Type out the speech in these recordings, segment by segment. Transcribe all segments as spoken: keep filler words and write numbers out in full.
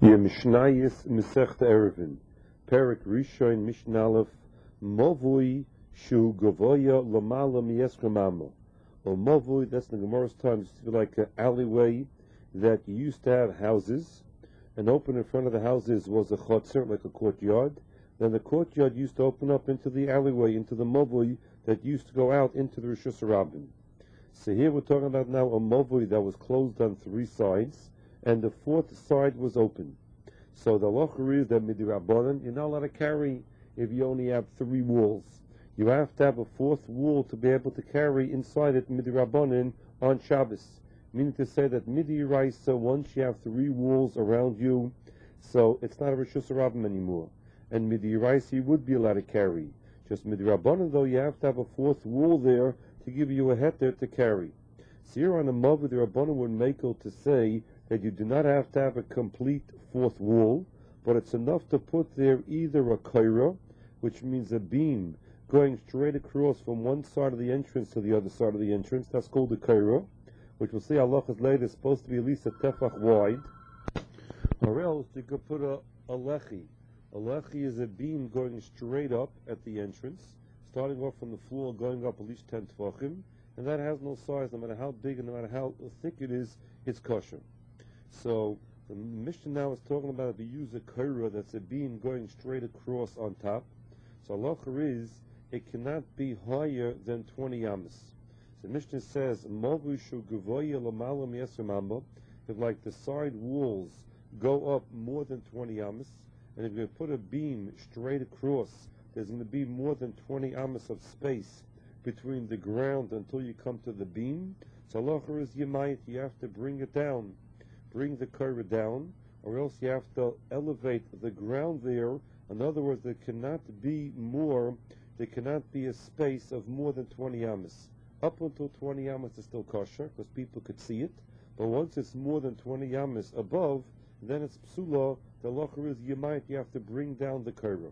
Mishnayis Masechta Eruvin, Perek Rishon Mishnah Aleph, Movui Shu Gavoya Lamala Mieskamamo. Or Movui, that's in the Gemara's time, used to be like an alleyway that you used to have houses, and open in front of the houses was a chotzer, like a courtyard. Then the courtyard used to open up into the alleyway, into the Movui that used to go out into the Rosh Hashanah. So here we're talking about now a Movui that was closed on three sides, and the fourth side was open. So the halacha is that midirabbanan, you're not allowed to carry if you only have three walls. You have to have a fourth wall to be able to carry inside it midirabbanan on Shabbos. Meaning to say that midiraisa, once you have three walls around you, so it's not a Rosh Hashanah anymore. And midiraisa you would be allowed to carry. Just midirabbanan though, you have to have a fourth wall there to give you a heter to carry. So here on the Mavu, the Rabbanan would make it to say that you do not have to have a complete fourth wall, but it's enough to put there either a kaira, which means a beam going straight across from one side of the entrance to the other side of the entrance. That's called a kaira, which we'll see halachas later is supposed to be at least a tefach wide. Or else you could put a, a lechi. A lechi is a beam going straight up at the entrance, starting off from the floor, going up at least ten tefachim, and that has no size, no matter how big and no matter how thick it is, it's kosher. So the Mishnah now is talking about if you use a kaira that's a beam going straight across on top. So halacha is it cannot be higher than twenty amas. So the Mishnah says Mavu shu gavoya lamala mi'asr mamba, if like the side walls go up more than twenty amas, and if you put a beam straight across, there's going to be more than twenty amas of space between the ground until you come to the beam. So halacha is you might you have to bring it down. Bring the kaira down, or else you have to elevate the ground there. In other words, there cannot be more, there cannot be a space of more than twenty amas. Up until twenty amas is still kosher, because people could see it, but once it's more than twenty amas above, then it's psula. The halacha is you might, you have to bring down the kaira.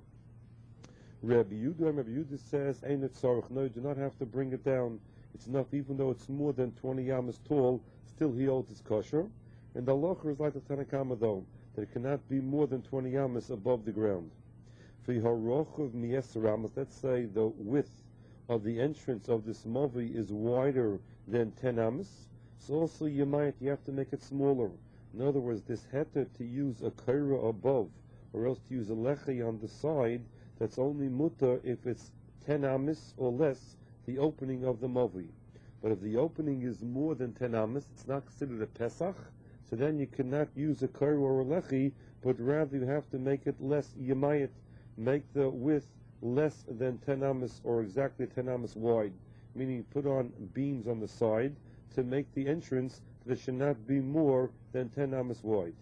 Rabbi Yehuda, Rabbi Yehuda says, Ein it tzarich, no, you do not have to bring it down. It's enough, even though it's more than twenty amas tall, still he holds it's kosher. And the halacha is like the Tanakama though, that it cannot be more than twenty amas above the ground. For Harochav Miesar amas, let's say the width of the entrance of this mavi is wider than ten amas, so also you might, you have to make it smaller. In other words, this heter to use a kaira above, or else to use a lechi on the side, that's only mutter if it's ten amas or less, the opening of the mavi. But if the opening is more than ten amas, it's not considered a Pesach, so then you cannot use a kaira or a lechi, but rather you have to make it less. You might make the width less than ten amas or exactly ten amas wide, meaning you put on beams on the side to make the entrance that should not be more than ten amas wide.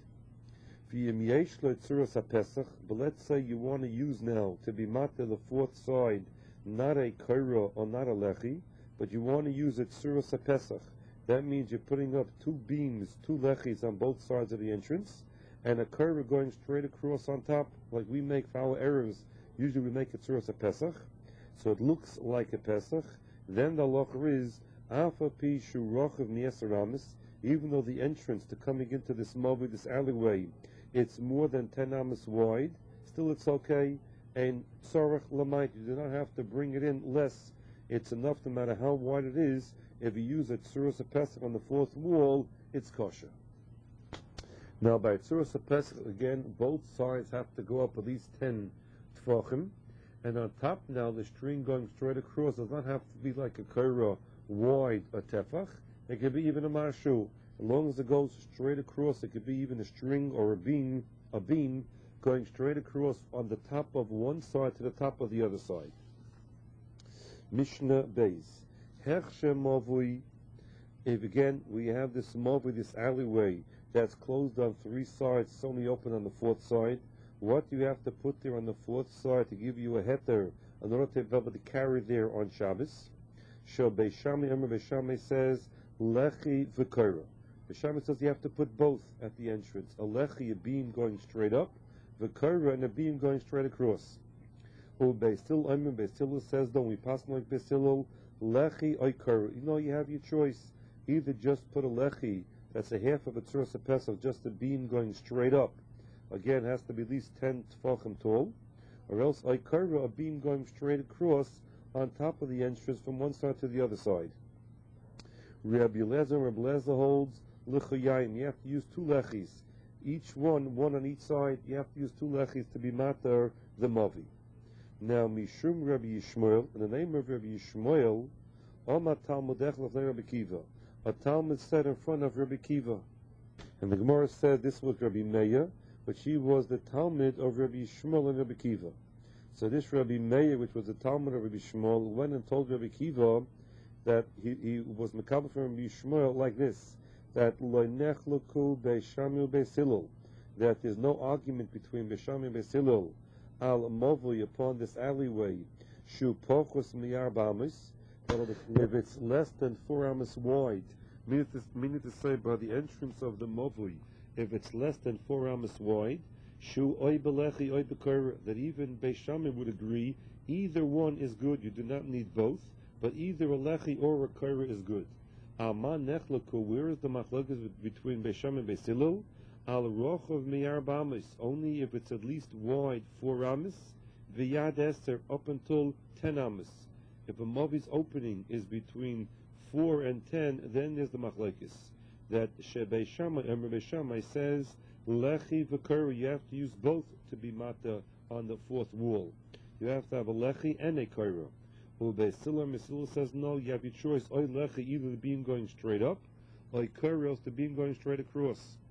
But let's say you want to use now to be matter the fourth side, not a kaira or not a lechi, but you want to use it tzuras pesach. That means you're putting up two beams, two lechis on both sides of the entrance, and a kaira going straight across on top, like we make for our erevs. Usually we make it tzuras pesach, so it looks like a pesach. Then the halacha is afa pi shurachav mi'asar amas, even though the entrance to coming into this mavi, this alleyway, it's more than ten amas wide, still it's okay. And tzarech lamait, you do not have to bring it in less. It's enough no matter how wide it is. If you use a tzuras pesach on the fourth wall, it's kosher. Now by tzuras pesach, again, both sides have to go up at least ten tefachim, and on top now the string going straight across does not have to be like a kaira wide a tefach. It could be even a marshu. As long as it goes straight across, it could be even a string or a beam, a beam going straight across on the top of one side to the top of the other side. Mishnah Beis. Hechshe Mavui. If again we have this Mavui, this alleyway that's closed on three sides, it's only open on the fourth side. What do you have to put there on the fourth side to give you a heter in order to be able to carry there on Shabbos? Shel Beishamai, Emor Beishamai says lechi v'kaira. Beishamai says you have to put both at the entrance: a lechi, a beam going straight up, v'kaira, and a beam going straight across. Well, Beisil Emor Beisil says though we pass like Beisil lechi oikara. You know, you have your choice. Either just put a lechi that's a half of a tzuras pesach, just a beam going straight up, again, has to be at least ten tefachim tall, or else Aikara, a beam going straight across on top of the entrance from one side to the other side. Rabbi Eliezer, Rabbi Eliezer holds L'chayim, you have to use two lechis. Each one, one on each side, you have to use two lechis to be matar the mavi. Now, Mishum Rabbi Yishmael, in the name of Rabbi Yishmael, Oma Talmudech L'fnei Rabbi Kiva. A Talmud said in front of Rabbi Kiva. And the Gemara said this was Rabbi Meir, but she was the Talmud of Rabbi Yishmael and Rabbi Kiva. So this Rabbi Meir, which was the Talmud of Rabbi Yishmael, went and told Rabbi Kiva that he, he was Mekabel from Rabbi Yishmael like this, that Lo nechluku Beishami Beisilul, that there's no argument between Beishami and Beisilul al Movli upon this alleyway, Shu Pochus Miyar Bamis, that if it's less than four amas wide, meaning to, meaning to say by the entrance of the Movli, if it's less than four amas wide, Shu Oy Belechi Oy Bekora, that even Beishamim would agree either one is good, you do not need both, but either a Lechi or a Korah is good. Aman Nechlaku, where is the machlokes between Beishamim and Beisilul? Al Rochov Miyar Bamis, only if it's at least wide four amas, V'yad Eser, up until ten amas. If a Mavi's opening is between four and ten, then there's the machlokes. That Shebei Shammai, Emre Beishamai says, Lechi v'Korah, you have to use both to be mata on the fourth wall. You have to have a Lechi and a Korah. Ubeisilah, Mesilah says, no, you have your choice, Oy Lechi, either the beam going straight up, or Korah, else the beam going straight across.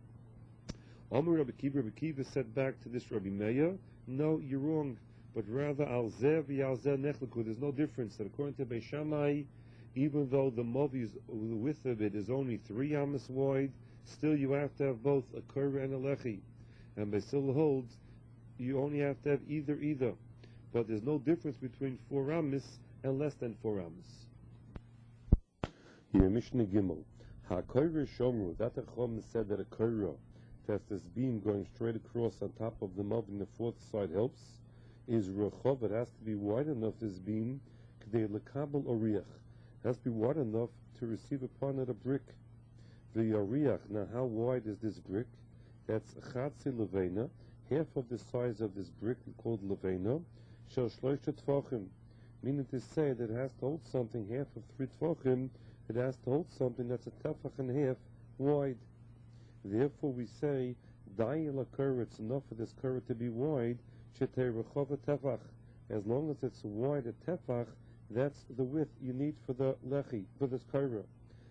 Amar Rabbi Kiva, Rabbi Kiva said back to this Rabbi Meir, no, you're v'rong, but rather al zeh v'al zeh nechlaku. There's no difference. That according to Beis Shammai, even though the movi's the width of it is only three amas wide, still you have to have both a korah and a lechi. And Beis Hillel holds you only have to have either either, but there's no difference between four amas and less than four amas. Here Mishnah Gimel, ha korah shomru. That the Chum said that a korah, that's this beam going straight across on top of the mob in the fourth side helps. Is rechov, it has to be wide enough, this beam, k'dei lekabel oriach, it has to be wide enough to receive upon it a brick. The oriach, now how wide is this brick? That's chatzi levena, half of the size of this brick called levena, shel shloisha tfachim, meaning to say that it has to hold something half of three tfachim, it has to hold something that's a tefach and a half wide. Therefore we say, dai la korah, it's enough for this korah to be wide, as long as it's wide a tefach, that's the width you need for the lechi, for this korah.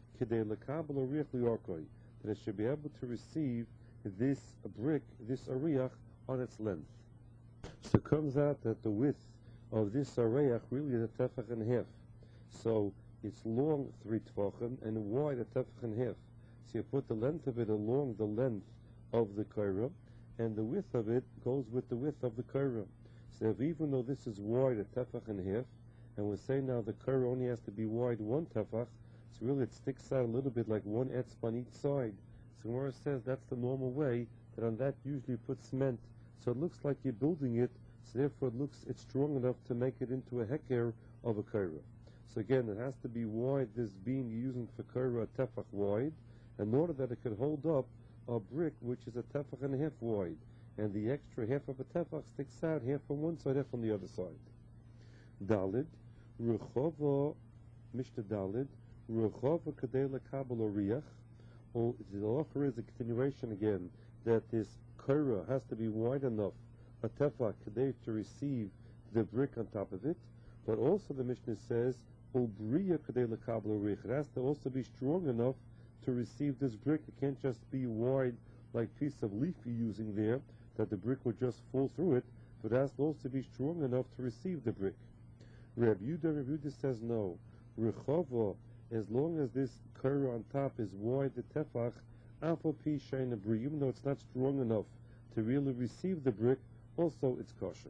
That it should be able to receive this brick, this ariach, on its length. So it comes out that the width of this ariach really is a tefach and a half. So it's long three tefachim and wide a tefach and a half. So you put the length of it along the length of the korah, and the width of it goes with the width of the korah. So if even though this is wide a tefach and a half, and we say now the korah only has to be wide one tefach, so really it sticks out a little bit like one etzb on each side. So Gemara says that's the normal way, that on that usually you put cement. So it looks like you're building it, so therefore it looks it's strong enough to make it into a heker of a korah. So again, it has to be wide, this beam you're using for korah, a tefach wide, in order that it could hold up a brick which is a tefach and a half wide, and the extra half of a tefach sticks out half on one side, half on the other side. Dalid, Rechova, Mishnah Dalid, Rechova kadei lekabel oriach. Or the offer is a continuation again that this korah has to be wide enough, a tefach kadei to receive the brick on top of it, but also the Mishnah says ubriya kadei lekabel oriach. It has to also be strong enough to receive this brick. It can't just be wide like piece of leaf you're using there, that the brick would just fall through it, but it has to also be strong enough to receive the brick. Reb Yehuda, Reb Yehuda says no. Rechova, as long as this korah on top is wide, the tefach, afal pi shein abri, even though it's not strong enough to really receive the brick, also it's kosher.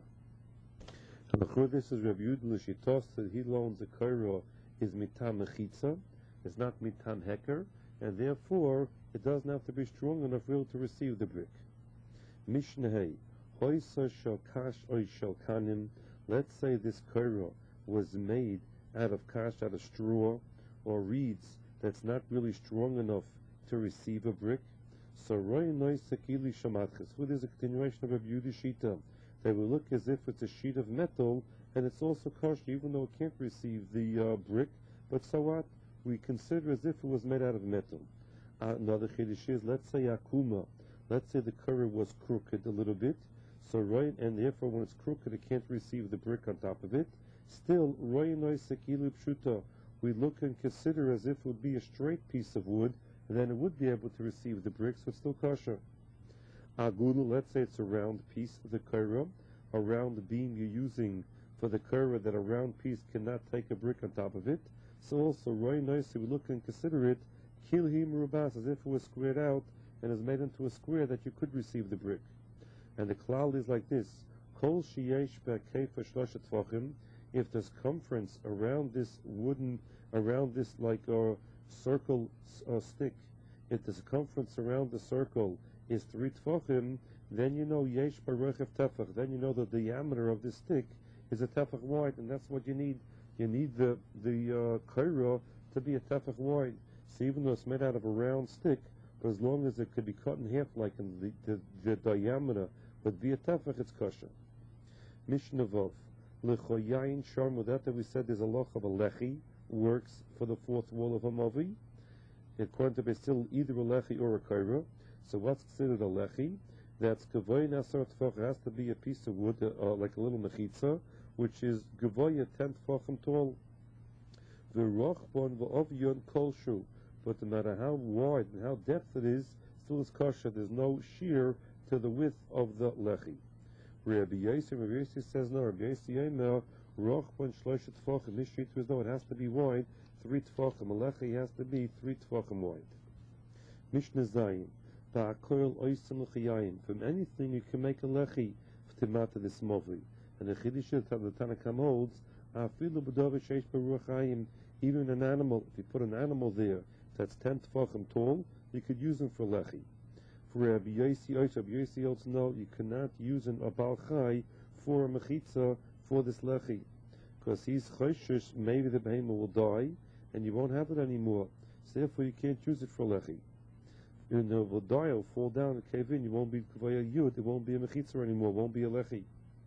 And the this is Reb Yehuda l'shitos, that he loans the korah is mitam mechitza, it's not mitam heker, and therefore it doesn't have to be strong enough really to receive the brick. Mishnah Hoysa shel kash oy shel kanim. Let's say this korah was made out of kash, out of straw or reeds, that's not really strong enough to receive a brick. So Roy Nois Sekili Shamatchis. What is a continuation of a beauty shita? They will look as if it's a sheet of metal, and it's also kosher, even though it can't receive the uh, brick. But so what? We consider as if it was made out of metal. Uh, another chiddush is, let's say akuma. Let's say the curry was crooked a little bit. So right, and therefore when it's crooked, it can't receive the brick on top of it. Still, Roy Nois Sekili Pshuta. We look and consider as if it would be a straight piece of wood, and then it would be able to receive the brick, so it's still kosher. Agulu, let's say it's a round piece of the kaira, a round beam you're using for the kaira, that a round piece cannot take a brick on top of it. So also, Roy Nois, we look and consider it, kilhim rubas, as if it was squared out and is made into a square that you could receive the brick. And the klal is like this: kol sheyesh be'keifa shloshet tvachim. If the circumference around this wooden, around this like a uh, circle uh, stick, if the circumference around the circle is three tefachim, then you know yesh baruch tefach. Then you know the diameter of this stick is a tefach wide, and that's what you need. You need the the uh, kaira to be a tefach wide. So even though it's made out of a round stick, but as long as it could be cut in half, like in the the, the diameter would be a tefach, it's kosher. Mishnah Vov. Lechoyayin sharmu, that we said there's a loch of a lechi, works for the fourth wall of a mavi. According to still either a lechi or a kaira. So what's considered a lechi? That's gavoy nasar tefach. It has to be a piece of wood, uh, like a little mechitza, which is gavoy ten tefachim tall. V'rochbon v'ovyon kolshu. But no matter how wide and how depth it is, still is kosher. There's no shear to the width of the lechi. Rabbi Yosef, Rabbi Yosef says no. Rabbi Yosef Yemer, rochbon shloshet tefachim. This sheet was no. It has to be wide, three tefachim. A lechi has to be three tefachim wide. Mishnah Zayin. Ba'akol oisem l'chayayim. From anything you can make a lechi f'timata this movi. And the chiddush that the Tanakam holds, afilu b'davar sheish b'ruach hayim. Even an animal, if you put an animal there that's ten tefachim tall, you could use him for lechi. For Rabbi Yossi, Rabbi Yossi also know you cannot use an abal chai for a mechitza for this lechi, because he's choshesh, maybe the behemoth will die and you won't have it anymore. So therefore you can't use it for lechi. You know, it will die, it will fall down and cave in. You won't be kavaya yud. It won't be a mechitza anymore. It won't be a lechi.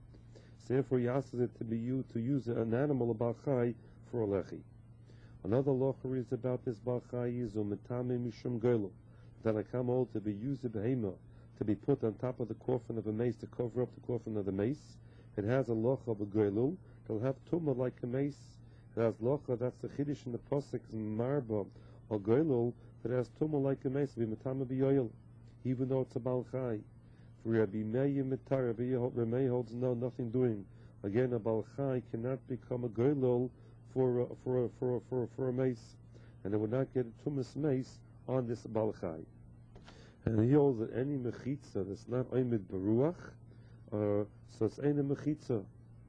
So therefore he asks it to be you to use an animal abal chai for a lechi. Another locher is about this bal chai is umetame mishum gelo. That I come all to be used a behema, to be put on top of the coffin of a mace, to cover up the coffin of the mace. It has a locha of a goylul. It'll have tumah like a mace. It has locha, that's the chiddush in the posik, marba, or goylul, that has tumah like a mace, be matama b'yoyel, even though it's a bal chai. For Rabbi Meir mitar, Rabbi Meir holds no, nothing doing. Again, a bal chai cannot become a goylul for, uh, for, for, for, for a mace, and it would not get a tumas mace on this bal chai. And he holds that any mechitza that's not oimid beruach, uh, so it's ain't a mechitza.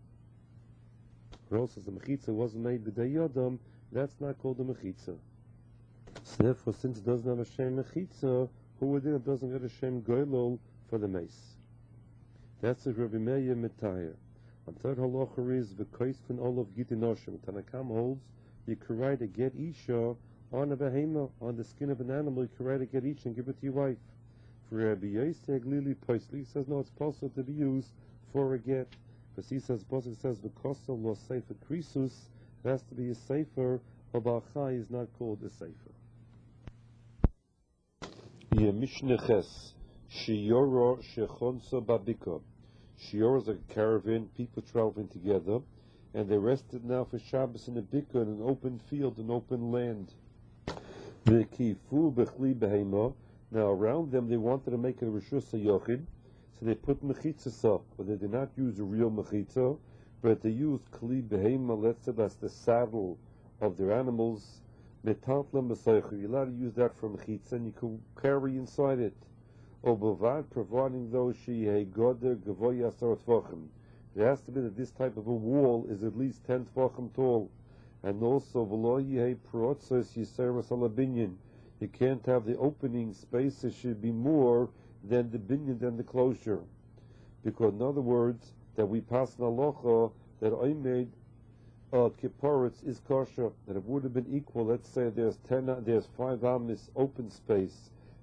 Or else the mechitza wasn't made b'day yodam, that's not called a mechitza. So therefore, since it doesn't have a shem mechitza, who would it doesn't get a shem goylol for the mace? That's the Rabbi Meir Mitayr. On third halacha is v'kois fin olav gitinoshim. Tanakam holds you can write a get isha on a behema, on the skin of an animal. You can write a get isha and give it to your wife. For Rabbi Yosef Glili Poisli, he says no, it's possible to be used for a get. Because he says, Posik says, because of lo sefer krisus, it has to be a sefer. Abal chai is not called a sefer. Mishnah Ches, Shiora Shechonsa Babika. Shiora is a caravan, people traveling together, and they rested now for Shabbos in a bika, in an open field, an open land. The kifu bechli behema. Now around them they wanted to make a rishus yochid, so they put mechitzas up, but they did not use a real mechitza, but they used kli behema. Let's say that's the saddle of their animals. Metantla masaycha. You're allowed to use that for mechitza, and you can carry inside it. Obavad, providing those she a goder gavoya asar tvachim. It has to be that this type of a wall is at least ten tvachim tall, and also v'lo yihei protzos yiseres alabinyan. You can't have the opening space. It should be more than the binyan, than the closure, because in other words, that we pass an halacha that I made uh, kipparitz is kosher. That it would have been equal. Let's say there's ten, there's five amis open space,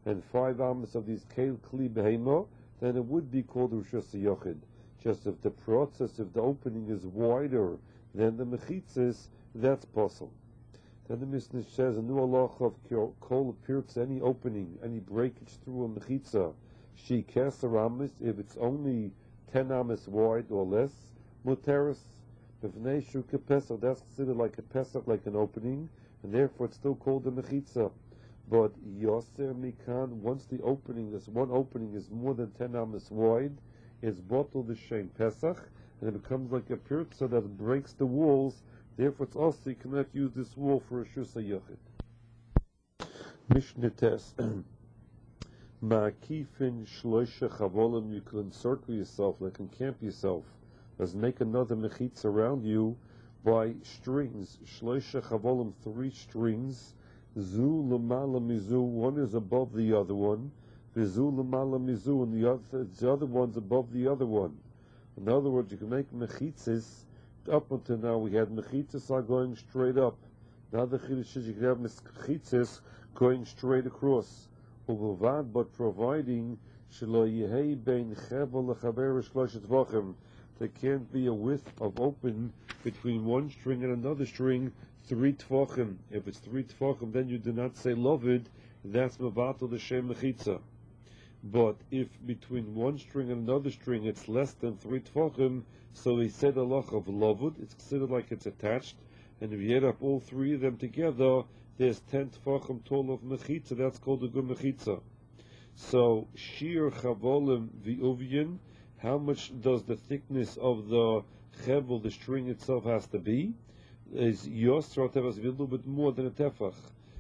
and five amas of these Kel Kli Behemo, then it would be called Rishus Yochid. Just if the process, if the opening is wider than the Mechitzis, that's possible. Then the Mishnah says a new halacha of Kol Pirtz, any opening, any breakage through a Mechitza, she Keser Amis, if it's only ten amas wide or less, Muteris, B'vnei Shuka Pesach, that's considered like a Pesach, like an opening, and therefore it's still called a Mechitza. But Yoser Mikan, once the opening, this one opening is more than ten amas wide, it's bottled the Shem Pesach, and it becomes like a Pirtza that breaks the walls. Therefore, it's also you cannot use this wall for a Shusa Yochid. Mishnah Tes. Ma'akifin shloisha chavolim, you can encircle yourself, like encamp yourself, as make another mechitz around you by strings. Shloisha chavolim, three strings. Zu lemala mizu, one is above the other one. Vizu lemala mizu, and the other, the other one's above the other one. In other words, you can make mechitzes. Up until now, we had mechitzes are going straight up. Now the chiddush is you can have mechitzes going straight across. But providing shelo yehei bein chevel lechaber shloshet tvachim, there can't be a width of open between one string and another string, three tvachim. If it's three tvachim, then you do not say lovid. That's mevatel the shem mechitza. But if between one string and another string it's less than three tvachim, so he said a loch of lovud, it's considered like it's attached, and if you add up all three of them together, there's ten tvachim tall of mechitza, that's called a good mechitza. So, shir chavolim v'uvyin, how much does the thickness of the chevel, the string itself, has to be? Is yosra tefach, a little bit more than a tefach.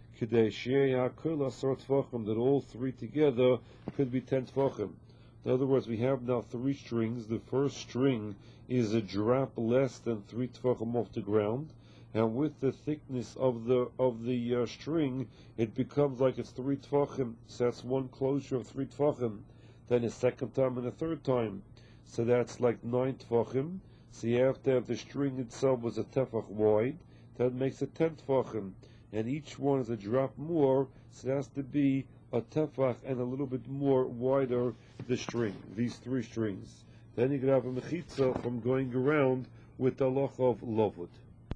That all three together could be ten tvachim. In other words, we have now three strings. The first string is a drop less than three tvachim off the ground, and with the thickness of the of the uh, string, it becomes like it's three tvachim. So that's one closure of three tvachim. Then a second time and a third time, so that's like nine tvachim. So you have to have the string itself was a tefach wide. That makes it ten tvachim. And each one is a drop more, so it has to be a tefach and a little bit more wider the string, these three strings. Then you can have a mechitza from going around with the loch of lovud.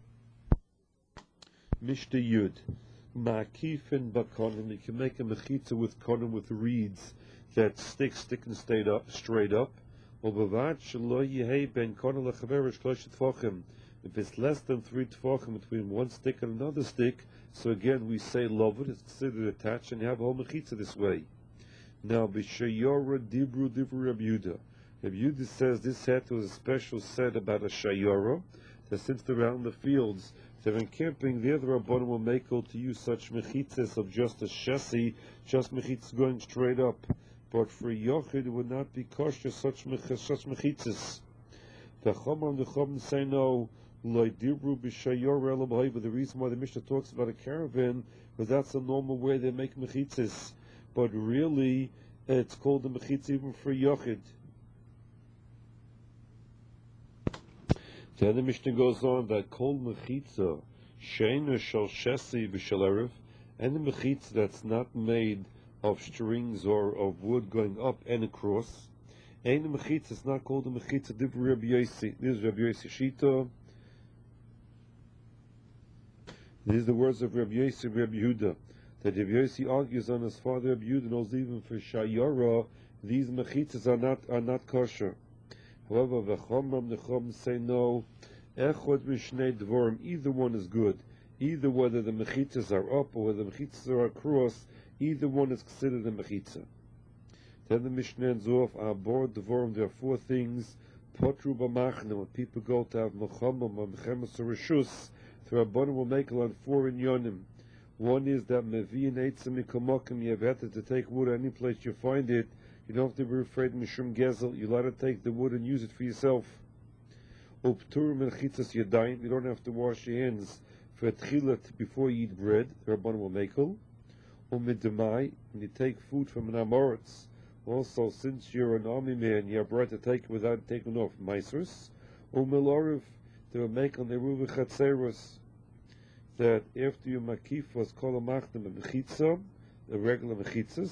Mishta Yud. Ma'akifin bakonim, you can make a mechitza with konim, with reeds that stick, stick and stay up, straight up. Obavad shelo yehei ben konim lechaver shloshet tvachim. If it's less than three tvachim between one stick and another stick, so again we say lovud, it's considered attached, and you have a whole mechitza this way. Now, b'shayora dibru dibru Rabbi Yehuda. Rabbi Yehuda says this set was a special set about a shayora, that since they're out in the fields, they're encamping, the other Rabbanim will make all to use such mechitzas of just a shesi, just mechitzas going straight up. But for a yochid, it would not be kosher such mechitzas. The Chomar and the Chomar say no. But the reason why the Mishnah talks about a caravan, because that's the normal way they make mechitzas. But really, it's called a mechitza even for yochid. Then the Mishnah goes on that kol mechitza sheina shel shesi v'shel erev, and the mechitza that's not made of strings or of wood going up and across, and the mechitza is not called a mechitza. Divrei Rabbi Yossi. This is Rabbi Yossi Shita. These are the words of Rabbi Yossi and Rabbi Yehuda, that Rabbi Yossi argues on his father Rabbi Yehuda knows even for shayara, these mechitzas are not are not kosher. However, the Chomram the Chom say no. Echod mishnei dvorim, either one is good. Either whether the mechitzas are up or whether the mechitzas are across, either one is considered a mechitza. Then the Mishnah ends off, Abor dvorim, there are four things. Potru b'machna, when people go to have mechamam or mechemes or reshus, the Rabbanim will make on four inyonim. One is that mevi'in eitzim mikomokim, you have had to take wood any place you find it. You don't have to be afraid mishum gezel. You let it take the wood and use it for yourself. Uptur melchitzas yadayim, you don't have to wash your hands for tchilat before you eat bread. The Rabbanim will make it. Umidamai, when you take food from an amoritz, also since you're an army man, you have right to take it without taking off meisers. Umiloriv, they will make on the ruva chatzeros, that after your makif was kol amachtem mechitza, the regular mechitzas,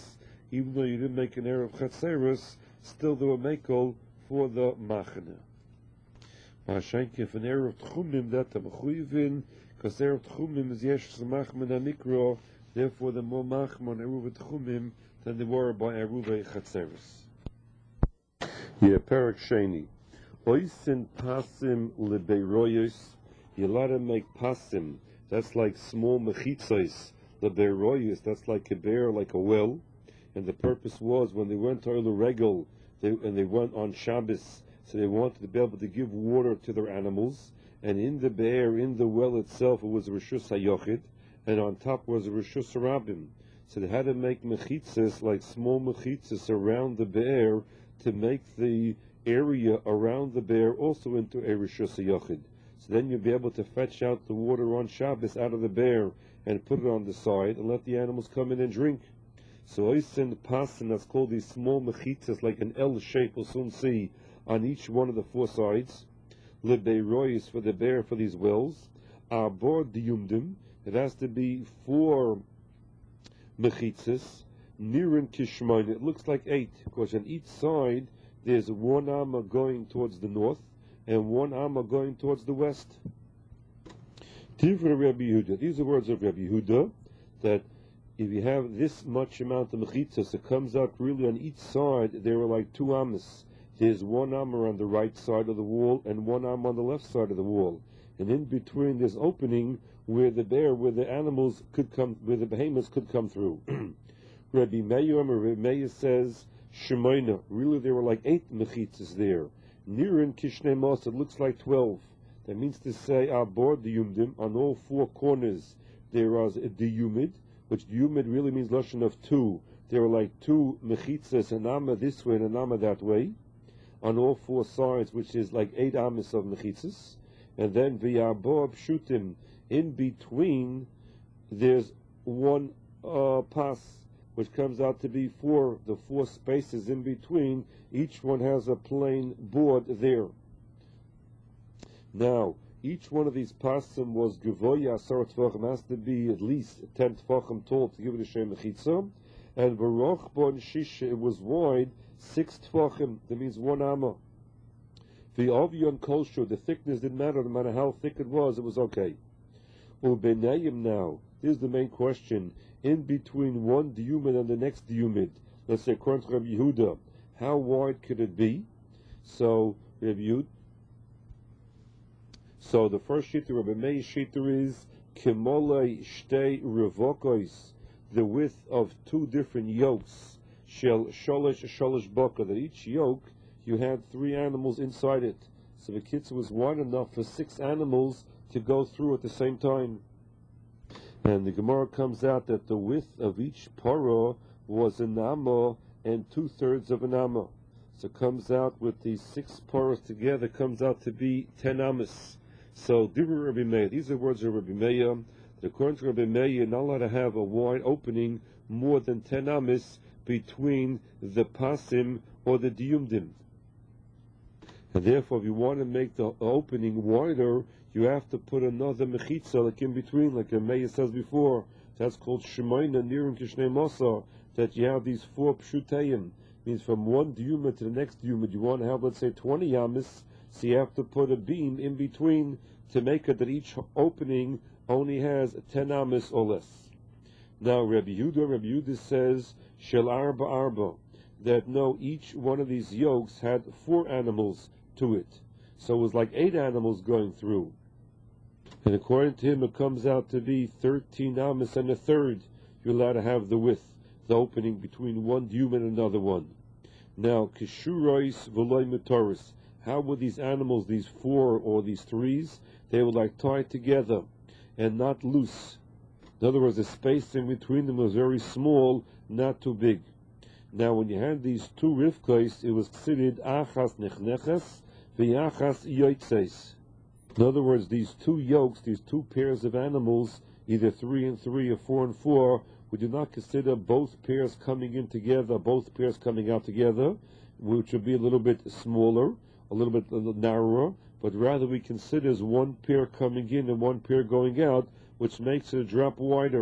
even though you didn't make an Erev Chatzeres, still they were Mekel for the Machane. Ma'ashenke von Erev Tchumim that the Mechuyvin, because Erev Tchumim is Yesh Machman Anikro, therefore the more Machman on Erev Tchumim than they were by Erev Chatzeres. Yeah, Perak Sheni. Oisin Pasim Lebeiroyos, you let them make Pasim, that's like small mechitzos. Lebeiroyos, that's like a bear, like a well. And the purpose was when they went to Oil Regel, they, and they went on Shabbos, so they wanted to be able to give water to their animals. And in the bear, in the well itself, it was a Rishus HaYochid, and on top was a Rishus HaRabim. So they had to make mechitzas, like small mechitzas, around the bear to make the area around the bear also into a Rishus HaYochid. So then you'll be able to fetch out the water on Shabbos out of the bear and put it on the side and let the animals come in and drink. So oisin pasin, that's called these small mechitzas, like an L shape, we'll soon see, on each one of the four sides. Lebeirois for the bear for these wells. Arbor diyumdim, it has to be four mechitzas. Nirin kishmain, it looks like eight, because on each side there's one amma going towards the north and one amma going towards the west. Tivra Rabbi Yehuda, these are words of Rabbi Yehuda, that if you have this much amount of mechitzas, it comes out really on each side, there are like two ammas. There's one amma on the right side of the wall and one amma on the left side of the wall. And in between there's opening where the bear, where the animals could come, where the behemoths could come through. Rabbi Meir, Rabbi Meir says, Shemoina, really there were like eight mechitzas there. Nirin Kishnei Mos, it looks like twelve. That means to say, Arbor diyumdim, on all four corners there was a diyumid, which diyumid really means lashon of two. There were like two mechitzas, an amma this way and an amma that way, on all four sides, which is like eight ammas of mechitzas. And then v'yarbor pshutim, in between there's one uh, pas, which comes out to be four, the four spaces in between, each one has a plain board there. Now, each one of these pasim was gevoya asar tvachim, has to be at least ten tvachim tall to give it a shem mechitza, and baroch bon shisha, it was wide six tvachim, that means one amma. The ovyon kolshu, the thickness didn't matter, no matter how thick it was, it was okay. Ubenayim now, here's the main question. In between one diyumid and the next diyumid, let's say according to Rabbi Yehuda, how wide could it be? So Rabbi Yehuda, so the first shita, Rabbi Meir's shita is kimolei shtei revokos, the width of two different yokes, shel sholish sholish baka, that each yoke you had three animals inside it. So the kitzur was wide enough for six animals to go through at the same time. And the Gemara comes out that the width of each parah was an amma and two-thirds of an amma. So it comes out with these six parahs together, comes out to be ten ammas. So, Dibur Rabbi Meir, these are words of Rabbi Meir, that according to Rabbi Meir, you're not allowed to have a wide opening more than ten ammas between the pasim or the diyumdim. And therefore, if you want to make the opening wider, you have to put another mechitza, like in between, like the Meir says before. That's called Shemayna Nirin Kishnei Masa, that you have these four pshuteim. Means from one diyumid to the next diyumid, you want to have, let's say, twenty yamis, so you have to put a beam in between to make it that each opening only has ten amis or less. Now, Rabbi Yehuda, Rabbi Yehuda says, Shel Arba Arba, that no, each one of these yokes had four animals to it. So it was like eight animals going through. And according to him, it comes out to be thirteen amis and a third. You're allowed to have the width, the opening between one diyum and another one. Now, kishurois v'loy metoris. How would these animals, these four or these threes, they were like tied together and not loose. In other words, the space in between them was very small, not too big. Now, when you had these two rivkos, it was considered achas nechneches v'achas yotzes. In other words, these two yokes, these two pairs of animals, either three and three or four and four, we do not consider both pairs coming in together, both pairs coming out together, which would be a little bit smaller, a little bit narrower, but rather we consider as one pair coming in and one pair going out, which makes it a drop wider.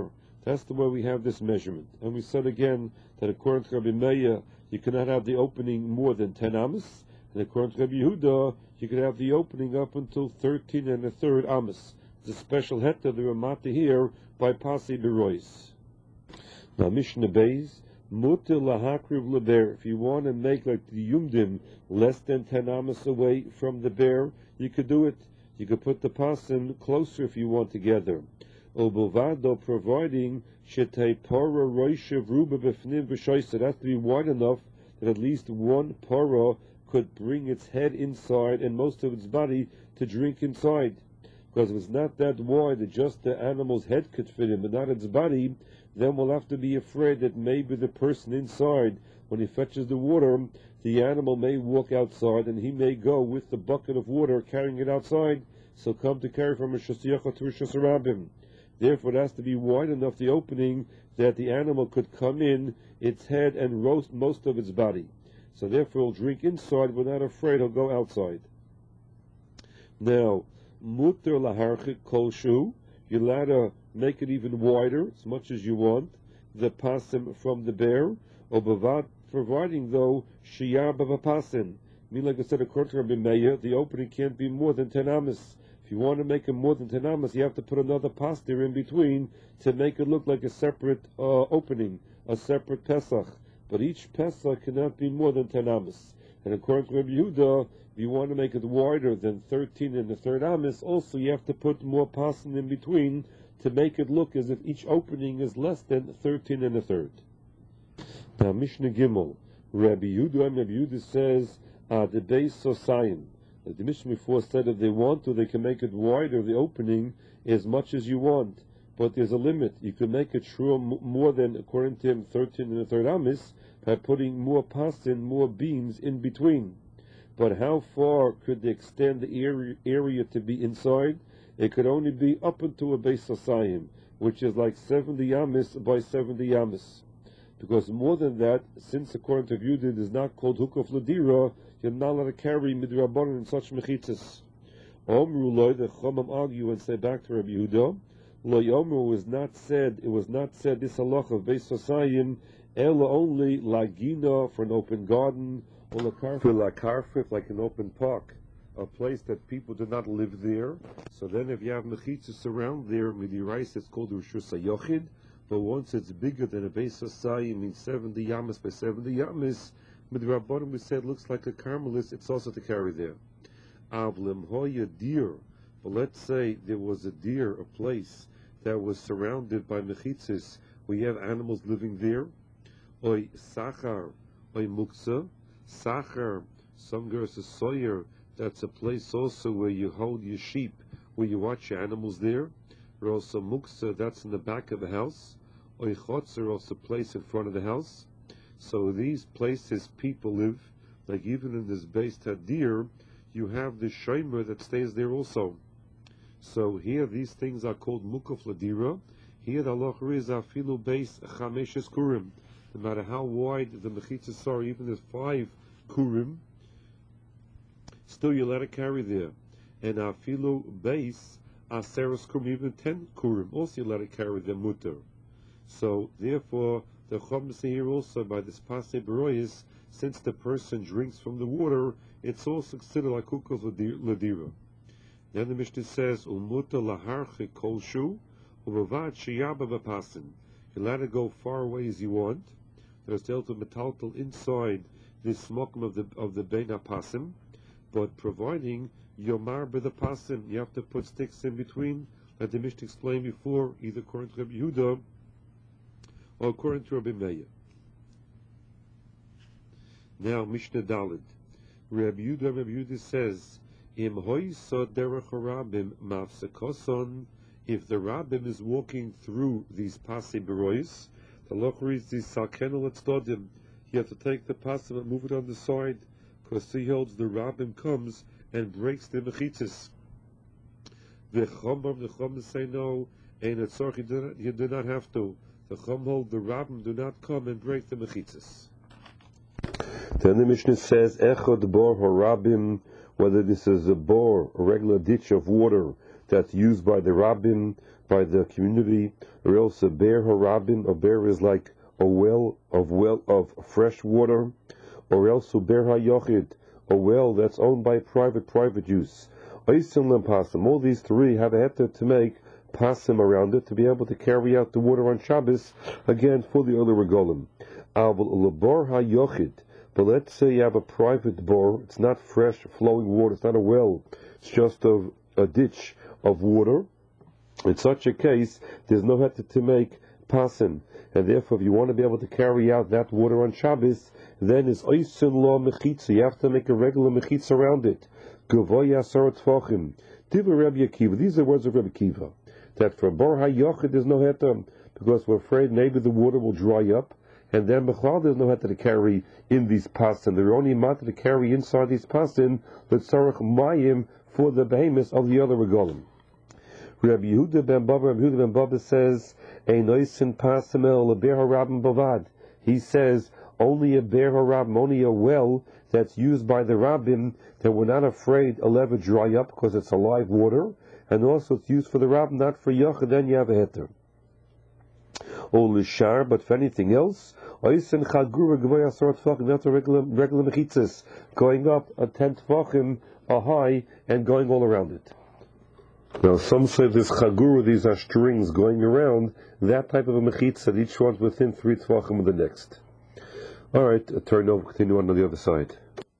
That's the way we have this measurement. And we said again that according to Rabbi Meir, you cannot have the opening more than ten amas, and according to Rabbi Yehuda, you can have the opening up until thirteen and a third amas. It's a special heta the Ramata here by Pasi Berois. Now Mishnah Beis, Mutter lahakriv leber. If you want to make like the yumdim less than ten amas away from the bear, you could do it. You could put the pasim closer if you want together. Obovado, providing shetei para roishav ruba befnim b'shoysa. It has to be wide enough that at least one para could bring its head inside and most of its body to drink inside. Because if it's not that wide that just the animal's head could fit in, but not its body, then we'll have to be afraid that maybe the person inside, when he fetches the water, the animal may walk outside and he may go with the bucket of water carrying it outside, so come to carry from a shasiyacha to a shasarabim. Therefore, it has to be wide enough, the opening, that the animal could come in its head and roast most of its body. So therefore, he'll drink inside, we're not afraid he'll go outside. Now, mutter laharchik kolshu, you're allowed to make it even wider, as much as you want, the pasim from the bear, or bavad, providing though shiyar b'vapasim. I mean, like I said, according to Rabbi Meir, the opening can't be more than ten amas. If you want to make it more than ten amas, you have to put another pastir in between to make it look like a separate uh, opening, a separate Pesach. But each Pesach cannot be more than ten amas. And according to Rabbi Yehuda, if you want to make it wider than thirteen and the third amas, also you have to put more pasim in between to make it look as if each opening is less than thirteen and a third. Now Mishnah Gimel, Rabbi Yehuda and Rabbi Yehuda says, uh, the base Sosayin. Like the Mishnah before said, if they want to, they can make it wider, the opening, as much as you want. But there's a limit. You can make it true more than, according to him, thirteen and a third amis, by putting more pasin, more beams in between. But how far could they extend the area, area to be inside? It could only be up into a base Sasayim, which is like seventy amis by seventy amis. Because more than that, since according to Yehuda it is not called hukaf ladira, you're not allowed to carry midrabanan in such mechitzas. Omru loy, the Chomam argue and say back to Rabbi Yehuda, loy omru was not said, it was not said this halach of Beis Sasayim, ela only lagina for an open garden, or lakarfif, lakarfif like an open park, a place that people do not live there. So then if you have mechitzas around there, midirais, it's called Rishus HaYochid. But once it's bigger than a Beis Sasayim, means seventy yamas by seventy yamas, midrabanan we said looks like a carmelis, it's also to carry there. Avlim hoya deer, but let's say there was a deer, a place that was surrounded by mechitzas, where you have animals living there. Oy sachar, oy muksa, sachar, some girls a soyer, that's a place also where you hold your sheep, where you watch your animals there. Also muksa, that's in the back of the house. Oy chotzer, also place in front of the house. So these places people live, like even in this Beis Tadir, you have the shomer that stays there also. So here these things are called mukaf ladira. Here the halacha is afilu Beis chameshes kurim. No matter how wide the mechitzas are, even if five kurim, still you're allowed to carry there. And afilu Beis aseres kurim, even ten kurim, also you're allowed to carry the mutter. So therefore, the Chum say here also by this pasei beroyis, since the person drinks from the water, it's also considered like hukaf ladira. Then the Mishnah says, "Umuta laharche kolshu ubavad sheyaba b'pasin." You're allowed to go far away as you want. There's still to metaltal inside this smokum of the of the bein pasim, but providing yomar b'the pasim, you have to put sticks in between, like the Mishnah explained before, either according to Rabbi Yehuda or according to Rabbi Meir. Now Mishnah Daled, Rabbi Yehuda, Rabbi Yehuda says, Im hoysa derech harabim mafsekoson. If the rabbim is walking through these pasei berois, the loch reads these salkenel etzodim. You have to take the pasim and move it on the side, because he holds the rabbim comes and breaks the mechitzas. The chomam, the chomam say no, and it's you do not, you do not have to. The chom hold the rabbim do not come and break the mechitzas. Then the Mishnah says, Echad bor harabim, whether this is a bore, a regular ditch of water that's used by the rabbim, by the community, or else a bear harabim. A bear is like a well of well of fresh water, or else a bear hayochid, a well that's owned by private private use. Oisim lem pasim. All these three have a heter to make pasim around it to be able to carry out the water on Shabbos again for the other regolim. Avol lebor hayochid. But let's say you have a private bore. It's not fresh flowing water. It's not a well. It's just a, a ditch of water. In such a case, there's no heter to make pasim, and therefore, if you want to be able to carry out that water on Shabbos, then it's oisin lo mechitza. You have to make a regular mechitza around it. Gavoy asar tfachim. Diva Rabbi Akiva. These are the words of Rabbi Akiva. That for bar hayochid there's no heter because we're afraid maybe the water will dry up, and then b'chlal there's no heter to carry in these pasim. They're only matter to carry inside these pasim l'tzarech mayim for the behemoths of the other regalim. Rabbi Yehuda ben Baba, Rabbi Yehuda ben Baba says, "Einoisin pasim el leber harabim bavad." He says only a ber harabim, only a well that's used by the rabbim that we're not afraid will ever dry up because it's alive water, and also it's used for the rabbim, not for yachid. Then you have a heter. Or lishar, but for anything else, oisin chagura gavoy asar tfachim. That's a regular regular mechitzas going up a ten tfachim a high and going all around it. Now, some say this chagura, these are strings going around, that type of a mechitza, each one's within three tvachim of the next. Alright, turn over, continue on to the other side.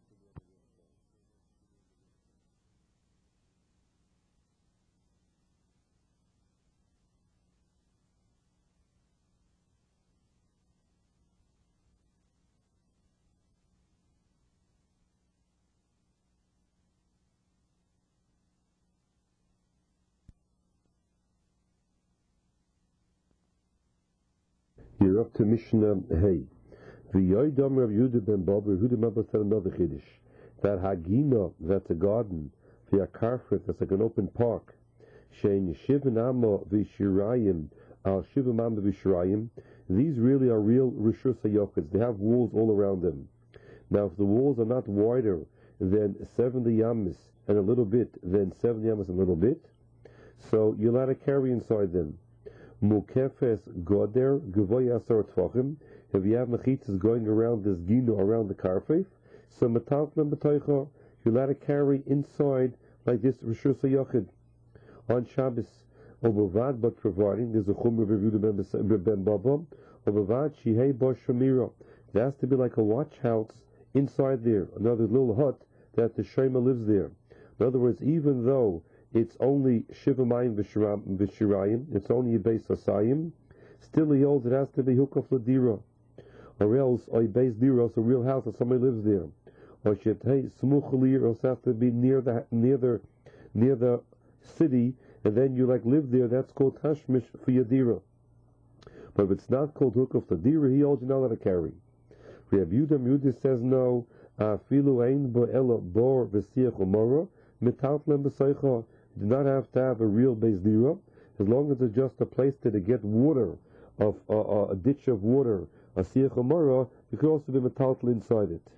You're up to Mishnah Hey. V'yoydam Rav Yehuda ben Baba, Rav Yehuda ben Baba said another chiddush. That Hagina, that's a garden, v'ya karfet, that's like an open park. Shein Yeshivin Amma v'Shirayim, al Shivim Amma v'Shirayim. These really are real Rishus HaYochid. They have walls all around them. Now, if the walls are not wider than seventy yamas and a little bit, then seventy yamas and a little bit, so you're allowed to carry inside them. Mukefes goder gavoy asar tfachim. If you have mechitzas going around this gino, around the karfef, so metaltlem b'toicha, you're allowed to carry inside like this rishus hayochid on Shabbos. Obavad, but providing there's a chumra v'vuda ben baba. Obavad shihei bosh shamira. There has to be like a watch house inside there, another little hut that the shema lives there. In other words, even though it's only Shivamayim V'Shirayim, it's only a base Asayim, still he holds it has to be Hukaf Ladira, or else a base Dira, a real house that somebody lives there, or Shetei Smuch Lir, or it has to be near the near the near the city, and then you like live there. That's called Tashmish for Yadira. But if it's not called Hukaf Ladira, he holds you not allowed to carry. Rabbi Yehuda Yehuda says no. Afilu ein bo ela bor v'siach umara mitatlem b'seicha. Do not have to have a real base dira, as long as it's just a place to get water, of uh, uh, a ditch of water, a siach umara. You could also be metaltal inside it.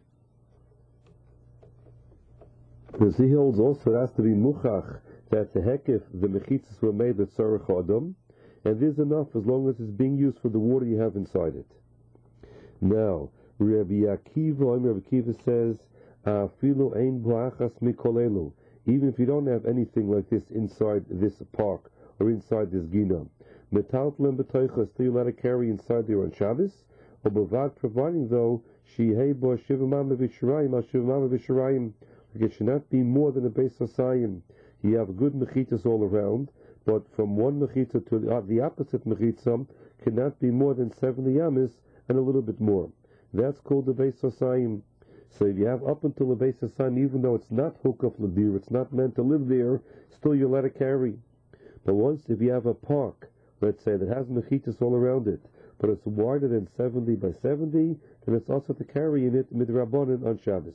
Because he holds also it has to be muchach that the hekif, the mechitzas were made with tzarech adam, and there's enough as long as it's being used for the water you have inside it. Now, Rabbi Akiva, Rabbi Akiva says, "Afilu ein boachas mikolelu." Even if you don't have anything like this inside this park or inside this gina, metaltlem b'toicha, still you let it carry inside there on Shabbos, or bavad, providing though shehei bo shivamam v'shirayim al shivamam v'shirayim. It should not be more than a base asayim. You have good mechitas all around, but from one mechita to the, uh, the opposite mechita cannot be more than seventy yamis and a little bit more. That's called the base asayim. So if you have up until the base asayim, even though it's not hukaf ladir, it's not meant to live there, still you let it carry. But once if you have a park, let's say that has mechitas all around it, but it's wider than seventy by seventy, then it's also to carry in it midrabanan on Shabbos.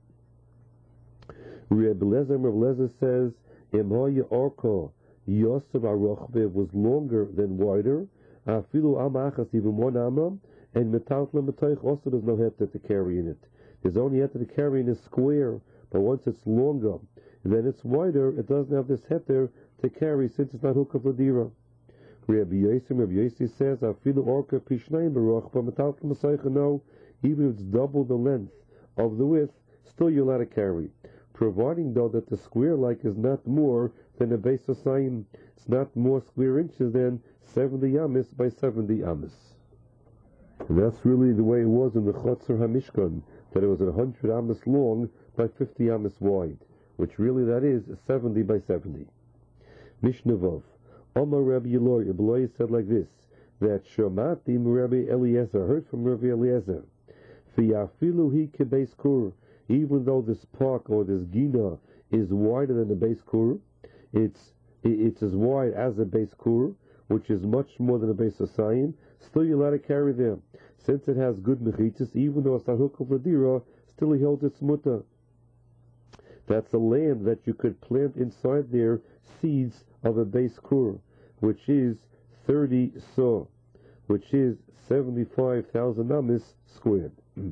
Rebbe Lezer, Rebbe Lezer says, Im hoya orko yosef arochbe was longer than wider, afilu amachas, even one amma, and metaltlem b'toich also there's no heter to carry in it. There's only heter to carry in a square, but once it's longer, then it's wider, it doesn't have this heter to carry since it's not hukaf ladira. Rabbi Yossi, Rabbi Yossi says, Afilu orka pishnayim baruch, but metalka masaycha, no, even if it's double the length of the width, still you're allowed to carry. Providing, though, that the square like is not more than a base of sign. It's not more square inches than seventy amis by seventy amis. And that's really the way it was in the Chotzer HaMishkan, that it was one hundred amis long by fifty amis wide, which really that is seventy by seventy. Mishnah Vav. Omar Rabbi Eloi, Eloi said like this, that Shomati Rabbi Eliezer, heard from Rabbi Eliezer, V'yafilu hi kebeis kur, even though this park or this gina is wider than the base kur, it's it's as wide as a base kur, which is much more than a base of sayin, still you're allowed to carry there. Since it has good mechitzas, even though it's a hook of ladira, still he holds its muta. That's a land that you could plant inside there seeds of a base kur, which is thirty saw, which is seventy-five thousand amis squared.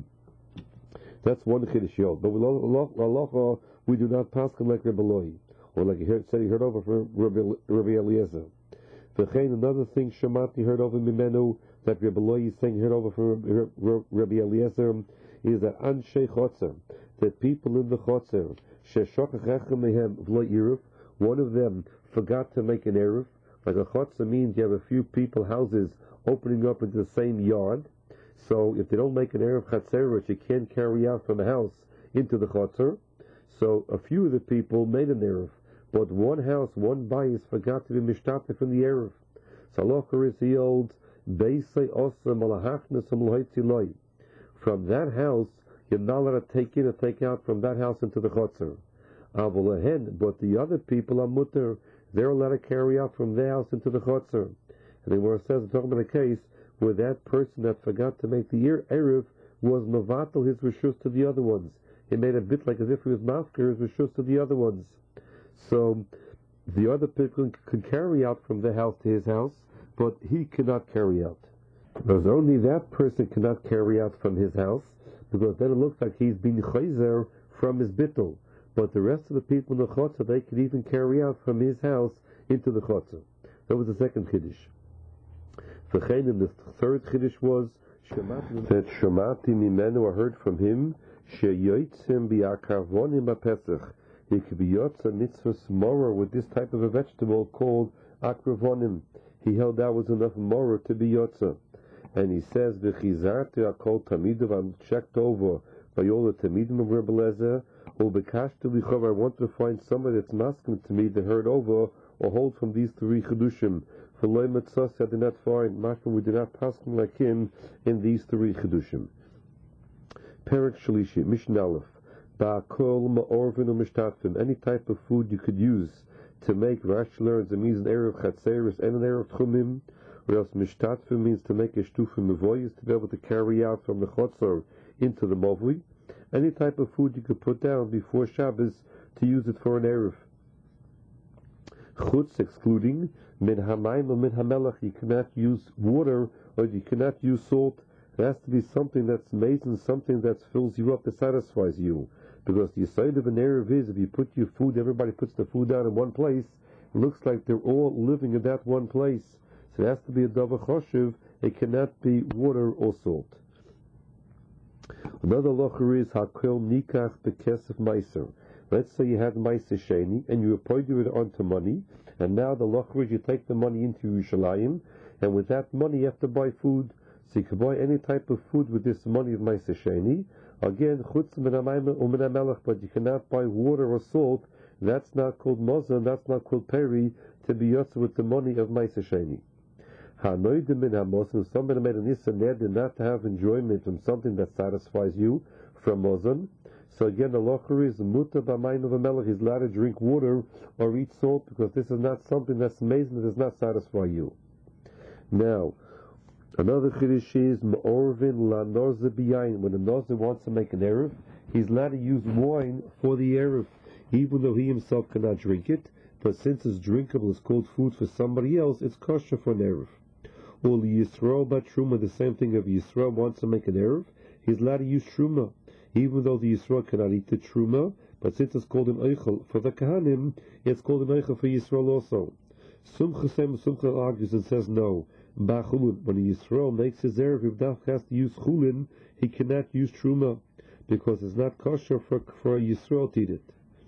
That's one chiddush yod. But with halacha, we do not paskin like Rebbe Eloi, or like he heard, said he heard over from Rabbi, Rabbi Eliezer. V'chein, another thing Shemati heard over Mimenu, that Rebbe Eloi is saying heard over from Rabbi Eliezer, is that Anshe Chotzer, that people in the Chotzer, Sheshokach Echem Mehem V'lo Eruv, one of them forgot to make an Eruv. Like a Chotzer means you have a few people, houses, opening up into the same yard. So if they don't make an Eruv Chatzer, which you can't carry out from the house into the Chotzer, so a few of the people made an Eruv, but one house, one bias forgot to be mishtate from the Eruv. So Halacha is he holds Beisei Osam Alahachnas Amlohitziloi. From that house, you're not allowed to take in or take out from that house into the Chotzer. Avolahen, but the other people are mutter, they're allowed to carry out from their house into the Chotzer. And then where it says, talking about a case where that person that forgot to make the Eruv was Mavatal his Rishus to the other ones. He made a bit like as if he was Mafker his Rishus to the other ones. So the other people could carry out from their house to his house, but he cannot carry out. Because only that person cannot carry out from his house, because then it looks like he's being chayzer from his bittul. But the rest of the people in the Chotzer, they could even carry out from his house into the Chotzer. That was the second Chiddush. V'chein, and the third Chiddush was that Shomati Mimenu, I heard from him, sheyotzim bi'akarvonim ba'pesach. He could be yotza mitzvah morah with this type of a vegetable called akravonim. He held that was enough morah to be yotza. And he says, v'chizarti akol tamidav, I'm checked over by all the tamidim of Rebbe Eliezer, or b'kashtu lichov, I want to find somebody that's masking to me that heard over or hold from these three chedushim. For loy mitzvah, I did not find mashma, we did not pass him like him in these three chedushim. Perek Shalishi, Mishnah Aleph, ba'akol ma'orvin or mishtafim, any type of food you could use to make. Rashi learns it means an erev chatzeris and an erev tchumim, or else mishtafim means to make a shtufim mevoyis, to be able to carry out from the chotzer into the mavui. Any type of food you could put down before Shabbos to use it for an erev. Chutz, excluding min hamayim or min hamelach, you cannot use water or you cannot use salt. It has to be something that's amazing, something that fills you up, that satisfies you. Because the side of an erev is, if you put your food, everybody puts the food down in one place, it looks like they're all living in that one place. So it has to be a davar choshev, it cannot be water or salt. Another locher is hakel nikach bekesef meiser. Let's say you had meiser sheni and you appointed it onto money, and now the locher is you take the money into Yerushalayim, and with that money you have to buy food. So you can buy any type of food with this money of meiser sheni. Again, chutz min hamayim or min hamelach, but you cannot buy water or salt. That's not called mozon, that's not called peri, to be yotze with the money of meiser sheni. Hanoidim min hamozon, somebody made an issa there, did not have enjoyment from something that satisfies you from mozon. So again, the locher is muta b'mayim of a melech. He's allowed to drink water or eat salt because this is not something that's amazing, that does not satisfy you. Now, another chiddush is ma'orvin la nozer b'yayin. When a nozer wants to make an erev, he's allowed to use wine for the erev, even though he himself cannot drink it. But since it's drinkable, it's called food for somebody else, it's kosher for an erev. Or the Yisrael bat truma, the same thing. If Yisrael wants to make an erev, he's allowed to use truma, even though the Yisrael cannot eat the truma. But since it's called an eichel for the kahanim, it's called an eichel for Yisrael also. Sumcha Sem Sumcha argues and says no. Bachulun, when Yisrael makes his Erev, if Daf has to use Chulin, he cannot use Truma, because it's not kosher for, for Yisrael to eat it.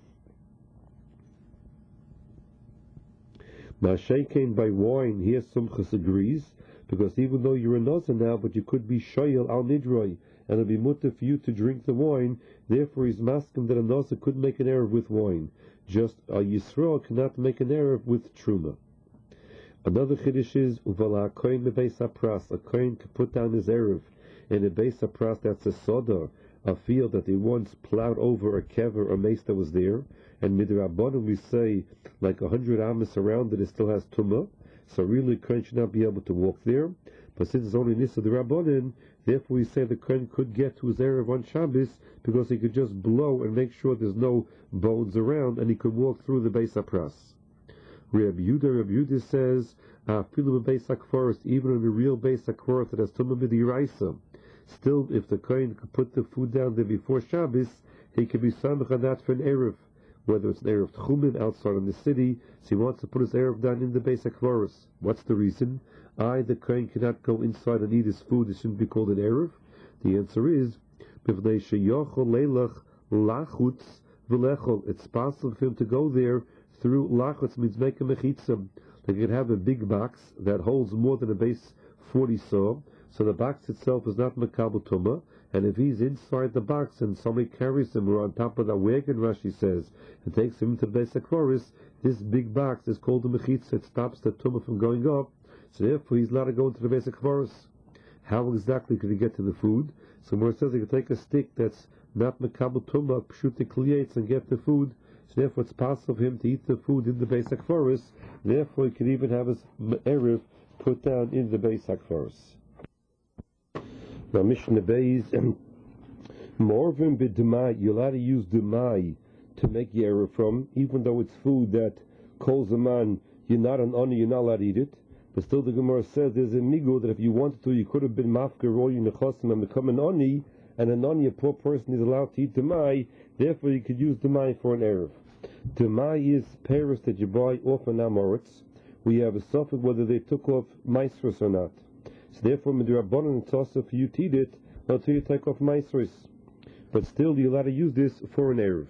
Mashay came by wine, here Sumchas agrees, because even though you're a Nazir now, but you could be Shoyel al Nidroi, and it'll be mutter for you to drink the wine, therefore he's masking that a Nazir could make an Erev with wine. Just a Yisrael cannot make an Erev with Truma. Another Chiddush is, Uvala Kohen Bebeis HaPras, a Kohen could put down his Erev in a Beis HaPras, that's a Soda, a field that he once plowed over a kever or mace that was there, and midrabanan we say like a hundred amas around it, it still has tumah, so really Kohen should not be able to walk there. But since it's only nisa the rabbanan, therefore we say the Kohen could get to his erev on Shabbos because he could just blow and make sure there's no bones around, and he could walk through the Beis HaPras. Reb Yehuda, Reb Yehuda says, "Afilu beis hakfaros, even in the real Beis HaKfaros that has tumah midiraisa, still, if the Kohen could put the food down there before Shabbos, he could be samech on that for an erev." Whether it's an Erev Tchumen outside in the city, so he wants to put his Erev down in the Beis HaKfaros. What's the reason? I, the Kohen, cannot go inside and eat his food. It shouldn't be called an Erev. The answer is, it's possible for him to go there through lachutz, means make a mechitza. They could have a big box that holds more than a base forty saw, so the box itself is not makabel tumah. And if he's inside the box and somebody carries him or on top of the wagon, Rashi says, and takes him to the Beis HaKfaros, this big box is called the mechitza. It stops the tumah from going up, so therefore he's allowed to go into the Beis HaKfaros. How exactly could he get to the food? So where it says he could take a stick that's not makabel tumah, shoot the kliyates and get the food, so therefore it's possible for him to eat the food in the Beis HaKfaros. Therefore he can even have his erev put down in the Beis HaKfaros. Now, Mishnah Beis, Morvim b'demai, you're allowed to use demai to make yera from, even though it's food that calls a man, you're not an honor, you're not allowed to eat it. But still the Gemara says there's a migu that if you wanted to, you could have been mafker all your nechosim and become an oni, and an oni, a poor person, is allowed to eat demai, therefore you could use demai for an erev. Demai is Paris that you buy off an Amoritz. We have a suffix whether they took off maestros or not. So therefore, midrabanan it's also for you to eat it until you take off maestros. But still, you're allowed to use this for an erev.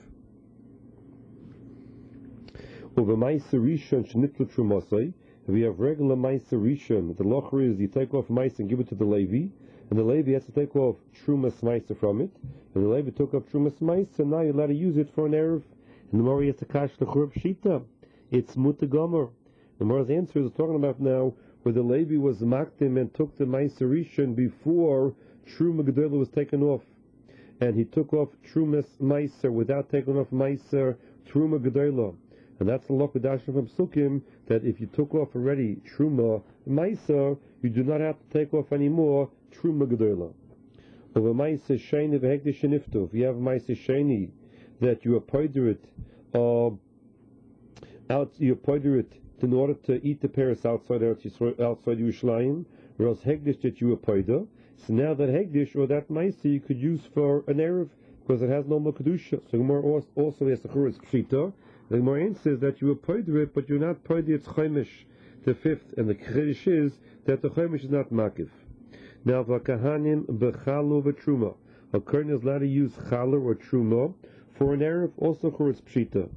Over meiser rishon shnitlu trumasai, if you have regular meiser rishon, the locher is you take off meiser and give it to the Levi, and the Levi has to take off trumas meiser from it, and the Levi took off trumas meiser, now you're allowed to use it for an erev. And the Mori has to kash l'churb shita. It's mutagomer. The Mori's answer is talking about now where the Levi was makdim and took the meiser rishon before truma gedolah was taken off, and he took off trumas meiser without taking off meiser truma gedolah. And that's the law kedashim from Sukkim, that if you took off already truma meiser, you do not have to take off anymore truma gedolah. Over meiser sheni v'hekdesh sheniftu, if you have meiser sheni that you appointed it, uh, out you appointed it in order to eat the paris outside outside Yerushalayim, or else hegdish that you appointed. So now that hegdish or that meiser you could use for an erev because it has no more kedusha. So Gemara also has a churas pshita. The Gemara answers that you appointed it, but you're not appointed it's chaimish, the fifth, and the chiddush is that the chaimish is not makif. Now v'kahanim b'chalu v'truma. A kohen is allowed to use challah or truma for an erev, also churas pshita.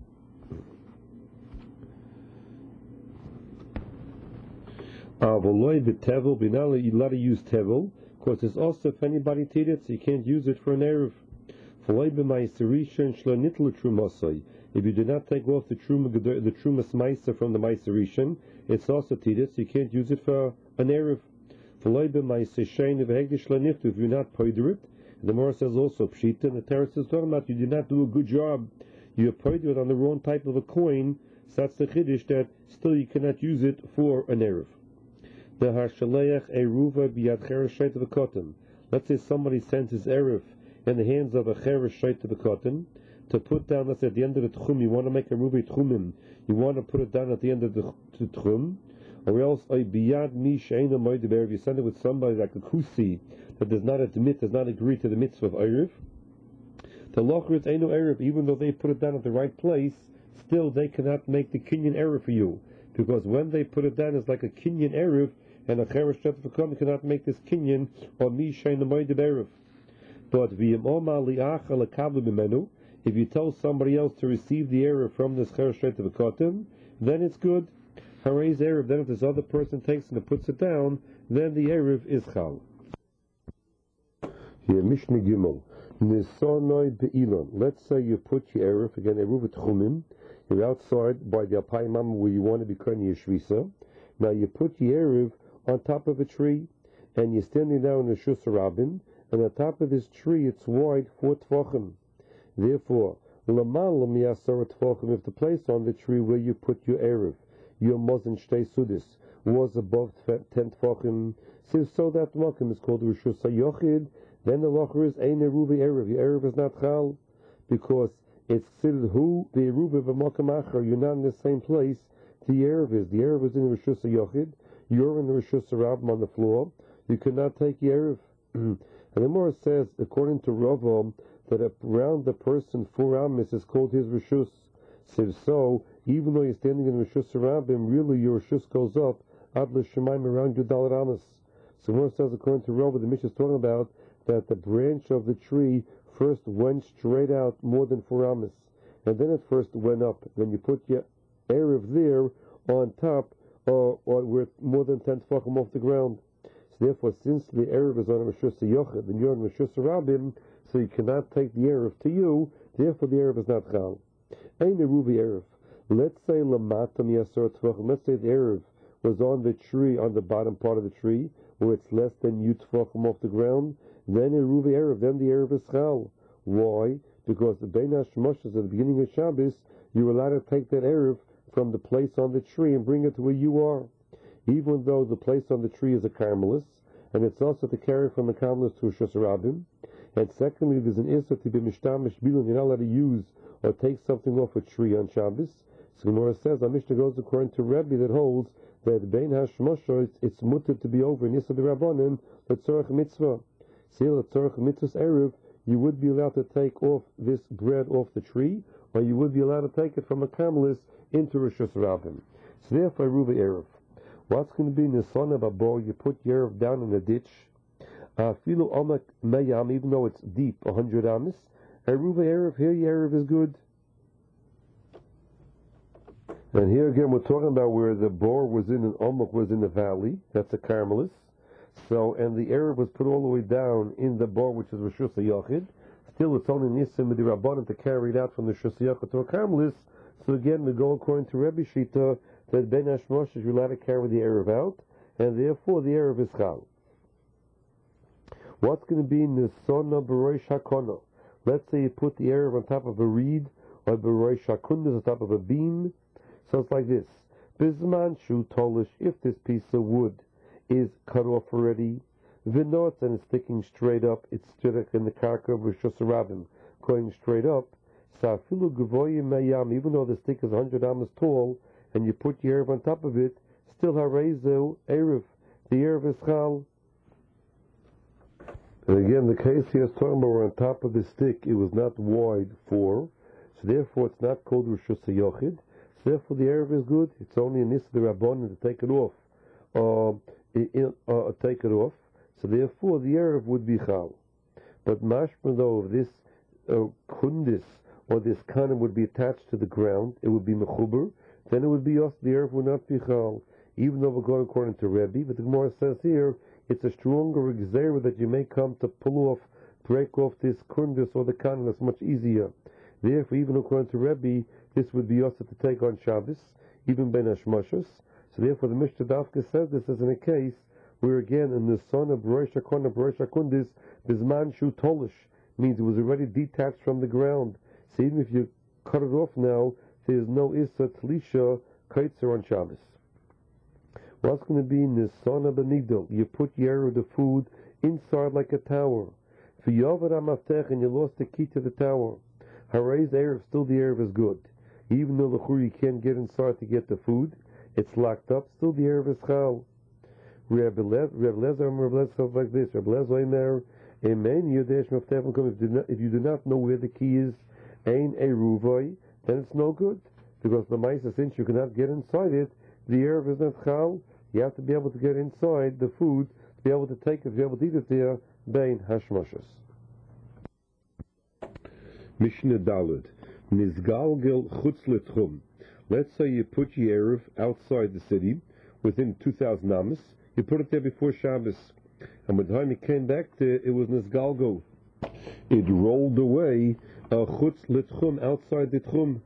Avoloi b'tevel, b'nala you're allowed to use tevel, because it's also if anybody did it, so you can't use it for an erev. Voloi b'meiser rishon shlo nitlu trumasai. If you do not take off the truma the trumas meiser from the meiser rishon, it's also tidit, so you can't use it for an erev. Voloi b'meiser shein v'hegdish shlo niftu, if you're not poider it. The Gemara says also pshita, and the Torah says talking about you did not do a good job. You poider it on the wrong type of a coin, so that's the chiddush that still you cannot use it for an erev. The harshaleach eruva biyad cheresh shayt of a cotton. Let's say somebody sends his erev in the hands of a cheresh shayt of a cotton to put down. Let's say at the end of the tchum, you want to make a ruby tchumim, you want to put it down at the end of the tchum, or else a biyad mi she'ena moed erev. You send it with somebody like a kusi that does not admit, does not agree to the mitzvah of erev. The locher is eino erev, even though they put it down at the right place, still they cannot make the kinyan erev for you, because when they put it down, it's like a kinyan erev, and a cheresh shtetl cannot make this kinyan or mi shein the erev. But if you tell somebody else to receive the erev from this cheresh shtetl, then it's good. Haray's erev. Then if this other person takes it and puts it down, then the erev is chal. Here, Mishnah Gimel. Nisonoi be'ilon. Let's say you put your erev, again, eruv tchumim. You're outside by the Alpayim Mama where you want to be kohen your shvisa. Now you put your erev on top of a tree, and you're standing down in the Shus Rabin, and on top of this tree it's wide four tefachim. Therefore, lamal miyasar tefachim, if the place on the tree where you put your erev, your mozen shtei sudis, was above ten tefachim, so, so that makom is called Rishus HaYochid. Then the locher is ein eruv erev. Your erev is not chal, because it's considered who the eruv of a makom acher. You're not in the same place the erev is. The erev is in the Rishus HaYochid. You're in the Rishus HaRabim on the floor. You cannot take your erev. And the Gemara says, according to Rava, that around the person four amis is called his Rishus. So, so even though you're standing in the Rishus HaRabim, really your Rishus goes up ad l'shamayim around your dalet amis. So Gemara says, according to Rava, the Mishnah is talking about that the branch of the tree first went straight out more than four amis, and then it first went up. Then you put your erev there on top, or, or with more than ten tefachim off the ground. So therefore, since the erev is on a Rishus HaYochid and you're on Rishus HaRabim, so you cannot take the erev to you. Therefore, the erev is not chal. Ein eruvi erev. Let's say lamata miyasor tefachim. Let's say the erev was on the tree, on the bottom part of the tree, where it's less than you tefachim off the ground. Then eruvi erev. Then the erev is chal. Why? Because the Bein HaShmoshes at the beginning of Shabbos, you're allowed to take that erev from the place on the tree and bring it to where you are. Even though the place on the tree is a carmelis, and it's also to carry from the carmelis to a Rishus HaRabim. And secondly, there's an issur to be mishtamish bilun. You're not allowed to use or take something off a tree on Shabbos. So Gemara says, our Mishnah goes according to Rebbe that holds that Bein HaShmoshes, it's, it's mutter to be over in Issa B'Rabbanan, l'tzorach mitzvah. See, l'tzorach mitzvah's erev, you would be allowed to take off this bread off the tree, or you would be allowed to take it from a carmelis into Rishus HaRabim. So therefore, eruv erev. What's going to be Nisana Babo? You put your erev down in a ditch. Filu omak mayam, even though it's deep, a hundred amis. Eruv erev, here your erev is good. And here again, we're talking about where the bor was in and omak was in the valley. That's a carmelis. So, and the erev was put all the way down in the bor, which is Rishus HaYochid. Still, it's only nisim d'Rabbanan to carry it out from the Rishus HaYochid to a carmelis. So again, we go according to Rebbe Shita that Ben Hashmosh is allowed to carry the erev out, and therefore the erev is chal. What's going to be Nisona B'Rosh HaKono? Let's say you put the erev on top of a reed, or B'Rosh HaKundas on top of a beam. So it's like this. Bisman Shu Tolish, if this piece of wood is cut off already, Vinot, and it's sticking straight up, it's stood in the karka of Rishus HaRabim, going straight up, Safilu Gavoyim Mayam, even though the stick is one hundred amas tall, and you put your erev on top of it, still harezu erev. The erev is chal. And again, the case here is talking about where on top of the stick it was not wide four, so therefore it's not called Rishus HaYochid. So therefore the erev is good. It's only an issa d'Rabbanan to take it off, uh, in, uh, take it off. So therefore the erev would be chal. But mashma though, if this uh, kundis or this kanim would be attached to the ground, it would be mechuber. Then it would be us. The erev would not be chal. Even though we're going according to Rebbe, but the Gemara says here it's a stronger exera that you may come to pull off, break off this kundis or the kanim. That's much easier. Therefore, even according to Rebbe, this would be us to take on Shabbos, even Ben Hashmoshes. So therefore, the Mishnah Dafka says this is in a case where again in the son of B'Rosh HaKono, B'Rosh HaKundis, Bisman Shu Tolish means it was already detached from the ground. So even if you cut it off now, there's no Issa Tlisha Kaitzer on Shabbos. What's going to be in the son of Benigdal? You put your the food inside like a tower. For Yovad HaMaftech, and you lost the key to the tower. Haray's erev, still the erev is good. Even though the chur you can't get inside to get the food, it's locked up, still the erev is chal. Rebbe Lezer, Rebbe Lezer like this. Rebbe Lezer Omer, Amen. Yodesh Maftech. If you do not know where the key is, Ein Eruvoi, then it's no good. Because the Maisa, since you cannot get inside it, the Erev is not Chal. You have to be able to get inside the food, to be able to take it, to be able to eat it there, Bein Hashmoshes. Mishnah Daled. Nizgalgel Chutz L'Tchum. Let's say you put your Erev outside the city, within two thousand amas. You put it there before Shabbos. And by the time you came back there, it was Nizgalgo. It rolled away a Chutz L'Tchum outside the Tchum.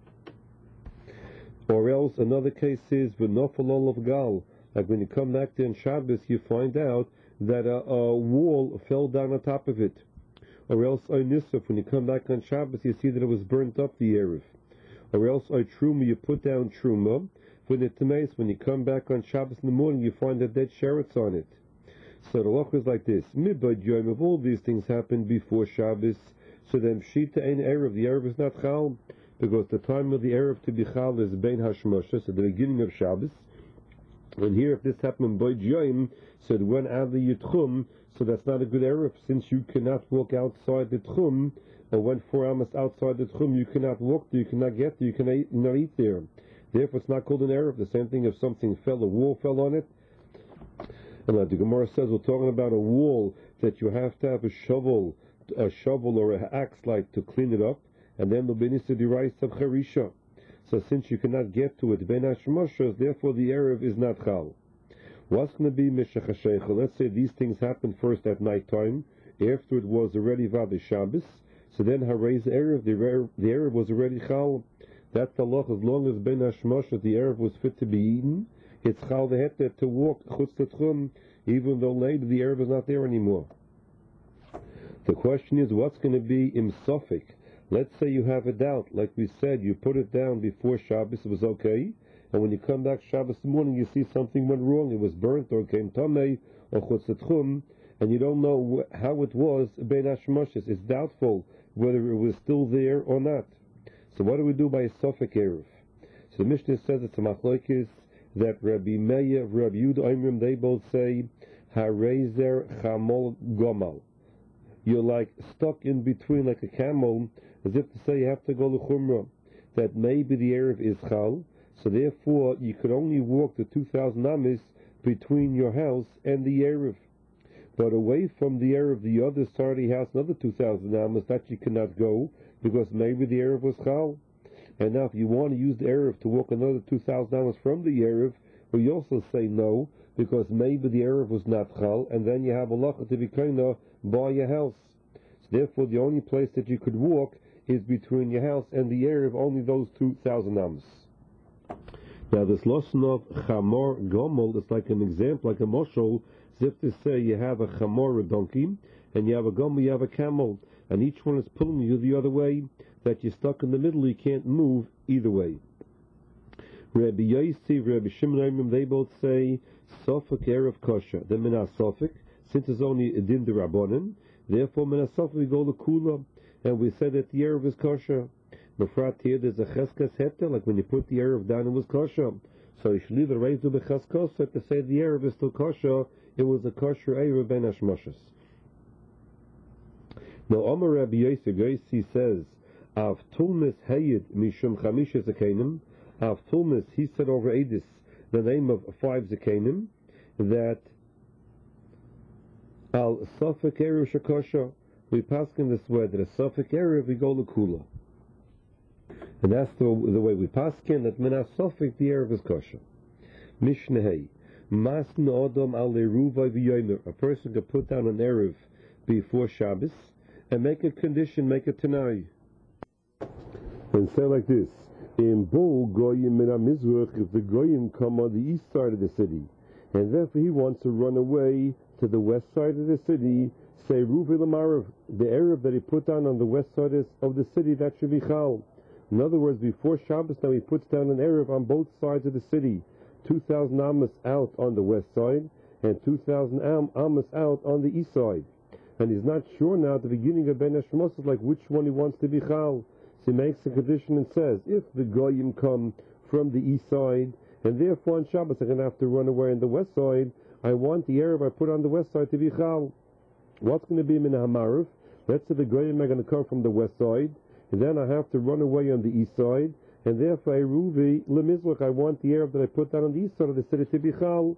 Or else another case is V'nofalol of Gal. Like when you come back there on Shabbos, you find out that a, a wall fell down on top of it. Or else Onisuf, when you come back on Shabbos, you see that it was burnt up the Erev. Or else O Truma, you put down Truma. For the Temes, when you come back on Shabbos in the morning, you find a dead sheretz on it. So the loch is like this. Midbad Yom, of all these things happened before Shabbos, so then Shita ain't Erev. The Erev is not Chal. Because the time of the Erev to be Chal is Bein Hashmoshes, at the beginning of Shabbos. And here, if this happened by Yom, so it went out of the Tchum, so that's not a good Erev, since you cannot walk outside the Tchum, or went four amas outside the Tchum, you cannot walk there, you cannot get there, you cannot eat, not eat there. Therefore, it's not called an Erev. The same thing if something fell, a wall fell on it. And like the Gemara says, we're talking about a wall that you have to have a shovel, a shovel or an axe like to clean it up. And then the Benisa derives of Charisha. So since you cannot get to it, Ben Hashmoshes, therefore the Erev is not Chal. What's going to be Meshach HaSheicha? Let's say these things happened first at night time, after it was already Vada Shabbos, so then Harayz Erev, the Erev, the Erev was already Chal. That's the law, as long as Ben Hashmoshes, the Erev was fit to be eaten, it's Chal the Heter to walk Chutz L'Tchum, even though later the Erev is not there anymore. The question is, what's going to be Im Sofik? Let's say you have a doubt, like we said, you put it down before Shabbos, it was okay, and when you come back Shabbos morning, you see something went wrong, it was burnt, or came Tamei, or Chutz L'Tchum, and you don't know wh- how it was, Ben Hashmoshes. It's doubtful whether it was still there or not. So what do we do by a Sofik Erev? So the Mishnah says it's a machlokes that Rabbi Meir, Rabbi Yehuda, Oimrim, they both say, Harezer Chamol Gomal. You're like stuck in between like a camel, as if to say you have to go to Chumrah, that maybe the Erev is Chal, so therefore you could only walk the two thousand amis between your house and the Erev. But away from the Erev, the other side of the house, another two thousand amis, that you cannot go, because maybe the Erev was Chal. And now if you want to use the Erev to walk another two thousand amis from the Erev, well, you also say no, because maybe the Erev was not Chal, and then you have a lacha to be kinda by your house. So therefore the only place that you could walk is between your house and the Erev, only those two thousand amas. Now this lesson of Chamor Gomel is like an example, like a moshel, as if to say you have a Chamor, a donkey, and you have a Gomel, you have a camel, and each one is pulling you the other way, that you're stuck in the middle, you can't move either way. Rabbi Yossi, Rabbi Shimon, they both say Sofik Erev Kosher. The Minas Sofik, since it's only a din de Rabbanan, therefore Minas Sofik we go to Kula, and we said that the Erev is Kosher. Befrat here there's a Cheskas Heter, like when you put the Erev down it was Kosher. So you should leave the raise to be Cheskos to say the Erev is still Kosher, it was a Kosher Erev Ben Hashmoshes. Now Omar Rabbi Yossi, Yossi says, Av Tulmis Hayid Mishum Chamisha Zakenim, Av Tulmis, he said over Edis, the name of five Zakenim, that Al Sofik Erev Shakosha, we pass in this way, that a Sofik Erev we go to Kula. And that's the, the way we pass in, that Minas Sofik the Erev is Kosher. Mishnah Hey, Masn Odom Al Leruvay V'yomer, a person can put down an Erev before Shabbos, and make a condition, make a Tanai. And say like this, in Bo Goyim Min HaMizrach, if the Goyim come on the east side of the city, and therefore he wants to run away to the west side of the city, say Ruvi Lamarav, the Erev that he put down on the west side of the city, that should be Chal. In other words, before Shabbos now he puts down an Erev on both sides of the city, two thousand Amos out on the west side, and two thousand Amos out on the east side. And he's not sure now at the beginning of Ben Hashmoshes, like which one he wants to be Chal. So he makes a condition and says, if the Goyim come from the east side, and therefore on Shabbos I'm going to have to run away on the west side, I want the Erev I put on the west side to be Chal. What's going to be Min HaMarav? Let's say the Goyim are going to come from the west side, and then I have to run away on the east side, and therefore Eruvi lemizrach. I want the Erev that I put down on the east side of the city to be chal.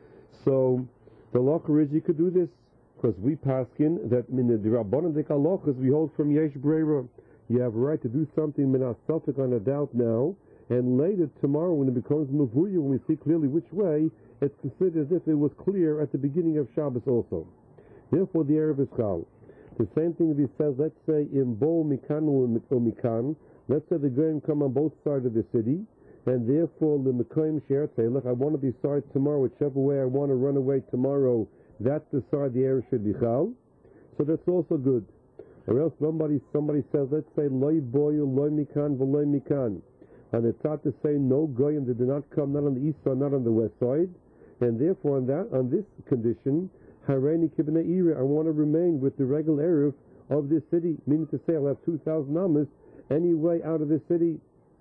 So the locher is you could do this because we paskin that in the Rabbanan de Kalachas we hold from Yesh Breira. You have a right to do something minas selfic on a doubt now, and later tomorrow when it becomes mavuya, when we see clearly which way, it's considered as if it was clear at the beginning of Shabbos also. Therefore the Erev is chal. The same thing if he says, let's say in Bo Mikan or Mikan, let's say the Goyim come on both sides of the city, and therefore the Mekoyim Sher say, look, I want to decide tomorrow, whichever way I want to run away tomorrow, that's the side the Erev should be chal. So that's also good. Or else somebody somebody says, let's say loy boy, loy mikan, v'loy mikan, and it's not to say no goyim that did not come, not on the east side, not on the west side, and therefore on that on this condition, hareni kibnei ira, I want to remain with the regular erev of this city, meaning to say I'll have two thousand amas any way out of this city.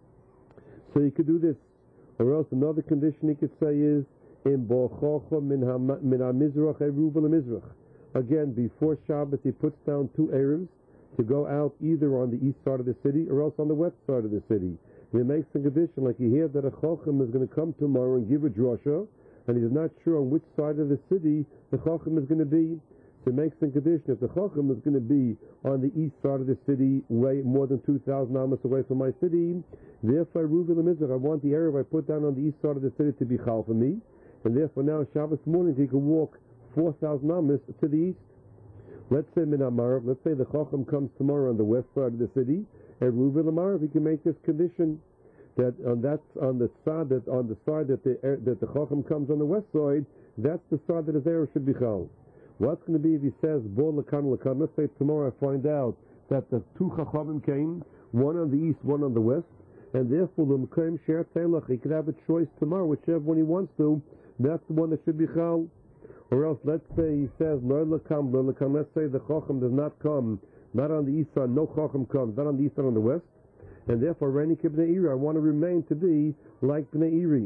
So you could do this. Or else another condition he could say is in bochocha min hamizrach eruv lemizrach. Again, before Shabbos, he puts down two Erevs to go out either on the east side of the city or else on the west side of the city. And he makes a condition, like he hears that a Chacham is going to come tomorrow and give a drasha, and he's not sure on which side of the city the Chacham is going to be. So he makes a condition, if the Chacham is going to be on the east side of the city, way more than two thousand amas away from my city, therefore, Ruvi Lemizrach, I want the Erev I put down on the east side of the city to be chal for me, and therefore now Shabbos morning he can walk four thousand amas to the east. Let's say Min Amarav, let's say the Chacham comes tomorrow on the west side of the city, and Reuven Amarav, he can make this condition that on that on the side that on the side that the that the Chacham comes on the west side, that's the side that his error should be chal. What's going to be if he says Bo Lakan Lakan? Let's say tomorrow I find out that the two Chachamim came, one on the east, one on the west, and therefore the Mekayim Sher Telach, he could have a choice tomorrow, whichever one he wants to. That's the one that should be chal. Or else, let's say he says, no lakam, no lakam. Let's say the Chacham does not come, not on the east side, no Chacham comes, not on the east side, on the west, and therefore, Reni Kibnei Iri, I want to remain to be like Bnei Iri.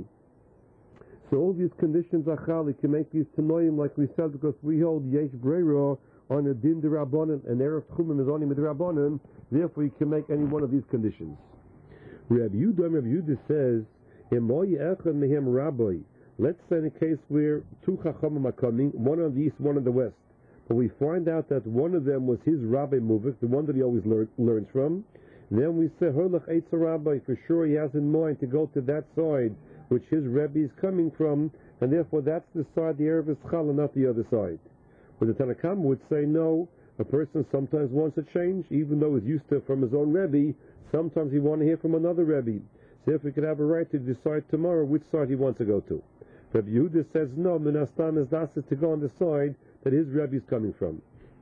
So all these conditions are chal, he can make these tanoim, like we said, because we hold Yesh Breira on a din d'Rabbanan, and Erev Tchumim is only d'Rabbanan, therefore he can make any one of these conditions. Rabbi Yehuda, Rabbi Yehuda says, Emoy echad mehem rabbi. Let's say in a case where two Chachamim are coming, one on the east, one on the west, but we find out that one of them was his Rabbi Muvik, the one that he always lear- learns from, then we say, Herlach Eitz Rabbi, for sure he has in mind to go to that side which his Rebbe is coming from, and therefore that's the side the Erev is chal and not the other side. But the Tanakh would say, no, a person sometimes wants a change, even though he's used to from his own Rebbe, sometimes he wants to hear from another Rebbe. So if he could have a right to decide tomorrow which side he wants to go to. Rabbi Yehuda says, no, Minastam is das is to go on the side that his Rebbe is coming from.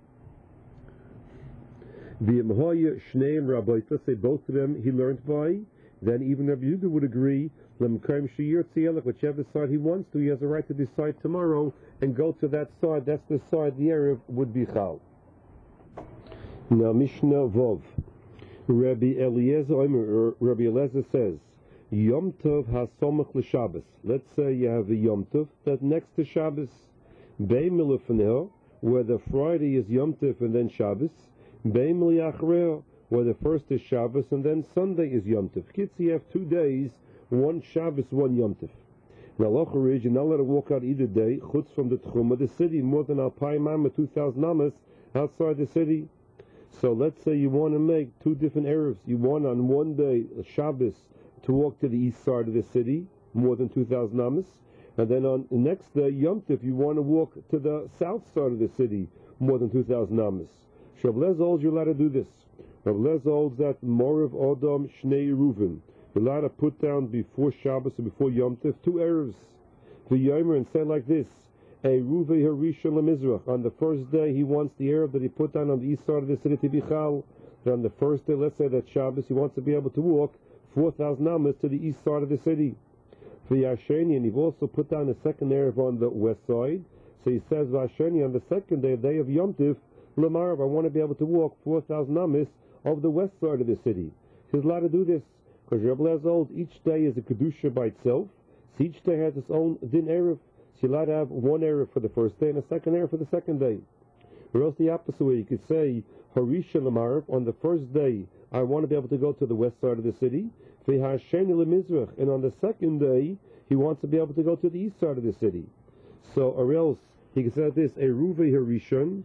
The Imhoya Shneim Rabbi, let's say both of them he learned by, then even Rabbi Yehuda would agree, whichever side he wants to, he has a right to decide tomorrow and go to that side. That's the side the Erev would be chal. Now Mishnah Vov. Rabbi Eliezer, Rabbi Eliezer says, Yom Tov HaSomach L'Shabbos. Let's say you have a Yom Tov that's next to Shabbos. Be'im L'Fneo, where the Friday is Yom Tov and then Shabbos. Be'im L'Yachreo, where the first is Shabbos and then Sunday is Yom Tov. Kids, you have two days, one Shabbos, one Yom Tov. Now, Locher is, you're not allowed to walk out either day, chutz from the Tchum of the city, more than Alpayim Amma, two thousand Amas, outside the city. So let's say you want to make two different Erevs. You want on one day, Shabbos, to walk to the east side of the city, more than two thousand Amas, and then on the next day, Yom Tov, you want to walk to the south side of the city, more than two thousand Amas. Rav Lezer holds you're allowed to do this. Rav Lezer holds that Morav Odom Shnei Reuven. You're allowed to put down before Shabbos or before Yom Tov two Erevs. The Yomer and say like this, a Ruvei Harisha Lemizrach. On the first day, he wants the Erev that he put down on the east side of the city to be chal. And on the first day, let's say that Shabbos, he wants to be able to walk four thousand amas to the east side of the city. For Yasheni, and you've also put down a second Erev on the west side. So he says, Yasheni, on the second day, day of Yom Tov, Lamarav, I want to be able to walk four thousand amas of the west side of the city. He's allowed to do this. Because Rebbe Lezer holds each day is a Kedusha by itself. So each day has its own din Erev. So you're allowed to have one Erev for the first day and a second Erev for the second day. Or else the opposite way, you could say, Harisha Lamarv, on the first day, I want to be able to go to the west side of the city. And on the second day, he wants to be able to go to the east side of the city. So, or else, he could say this, Eruve Harishon,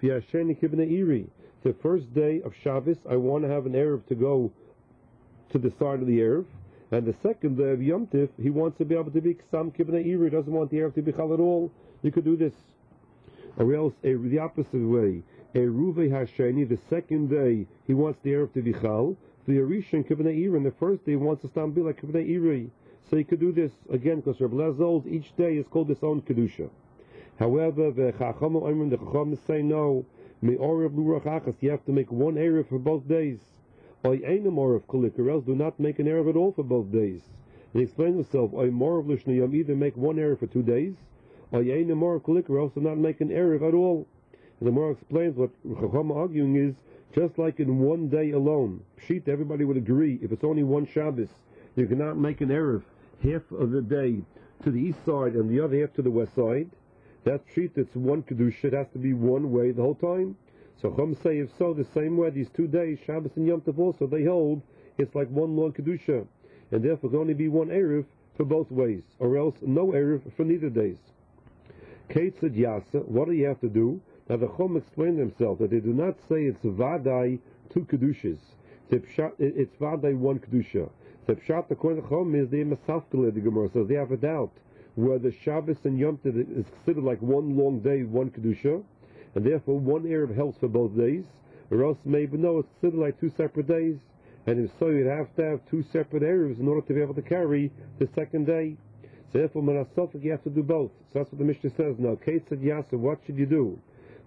the first day of Shabbos, I want to have an Erev to go to the side of the Erev. And the second day of Yom Tif, he wants to be able to be Ksam Kibnei Iri, doesn't want the Erev to be Chal at all. You could do this. Or else, a, the opposite way, Eruve Hasheni, the second day, he wants the Erev to be Chal. The Arishan Kibnei Iri, and the first day he wants to stand be like Kibnei Iri. So you could do this again, because Reb Lezer holds each day is called its own Kedusha. However, the Chacham Oimrim, the Chacham say no, Me'orev Lurach Achas, you have to make one Erev for both days. Oy Einam Orev Kulik, or else do not make an Erev at all for both days. And he explains himself, Oy Morev Lishnayam, either make one Erev for two days, Oy Einam Orev Kulik, or else do not make an Erev at all. And the Gemara explains what Chacham arguing is, just like in one day alone, Pshit, everybody would agree, if it's only one Shabbos, you cannot make an Erev half of the day to the east side and the other half to the west side. That Pshit, it's one Kedusha, it has to be one way the whole time. So Chum say, if so, the same way, these two days, Shabbos and Yom Tov also, they hold, it's like one long Kedusha. And therefore, there can only be one Erev for both ways, or else no Erev for neither days. Kate said, Yasa, what do you have to do? Now the Chum explained themselves that they do not say it's Vadai two Kedushas. It's Vadai one Kedusha. The Pshat, according to Chum, is the Masafkele, the Gemara says, they have a doubt whether Shabbos and Yom Tov is considered like one long day, one Kedusha, and therefore one Erev helps for both days, or else maybe no, it's considered like two separate days, and if so, you'd have to have two separate Erevs in order to be able to carry the second day. So therefore, Manasofik, you have to do both. So that's what the Mishnah says now. Kate said, Yasa, what should you do?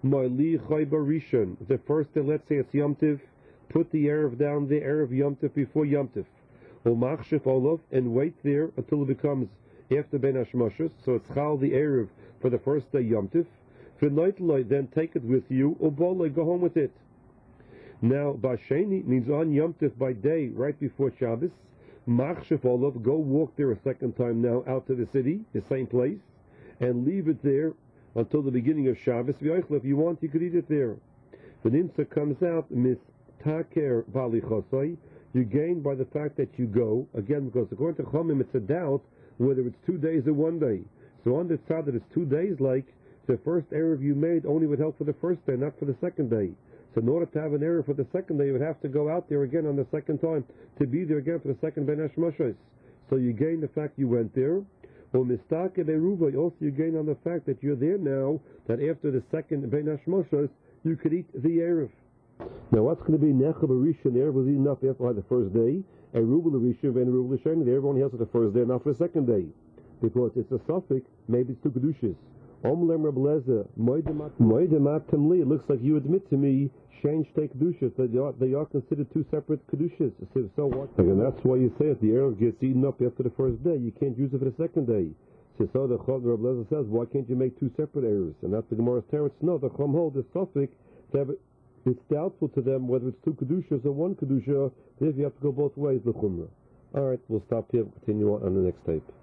The first day, let's say it's Yom Tov, put the Erev down, the Erev Yom Tov before Yom Tov. And wait there until it becomes after Ben Hashmashos, so it's Chal the Erev for the first day Yom Tif. Then take it with you, or go home with it. Now, Basheni means on Yom Tif by day, right before Shabbos. Machshef Olav, go walk there a second time now out to the city, the same place, and leave it there until the beginning of Shabbos. If you want, you could eat it there. The Nimsa comes out, Mis Taker Bali Chosai. You gain by the fact that you go, again, because according to Chomim, it's a doubt whether it's two days or one day. So on this side that it's two days, like, the first Erev you made only would help for the first day, not for the second day. So in order to have an Erev for the second day, you would have to go out there again on the second time, to be there again for the second Ben Hashmashos. So you gain the fact you went there. Or Mistake Beruva, also you gain on the fact that you're there now, that after the second Ben Hashmashos, you could eat the Erev. Now what's going to be Nechab Rishon? The Erev was eaten up after the first day. A Rubel Rishon, Ben Rubel Rishon, the Erev only has for the first day, not for the second day. Because it's a suffix, maybe it's two Kedushas. Omlem Reb Lezer, Moedemat Temli, it looks like you admit to me, change take Kedushas, that they are, they are considered two separate Kedushas. So, so what? And that's why you say it, the Erev gets eaten up after the first day, you can't use it for the second day. So, so the Chod Reb Lezer says, why can't you make two separate Erevs? And that's the Gemara's teretz. No, the Chum hold the suffix, it's doubtful to them whether it's two Kedushas or one Kedusha, if you have to go both ways, the Chumrah. Alright, we'll stop here, we'll continue on, on the next tape.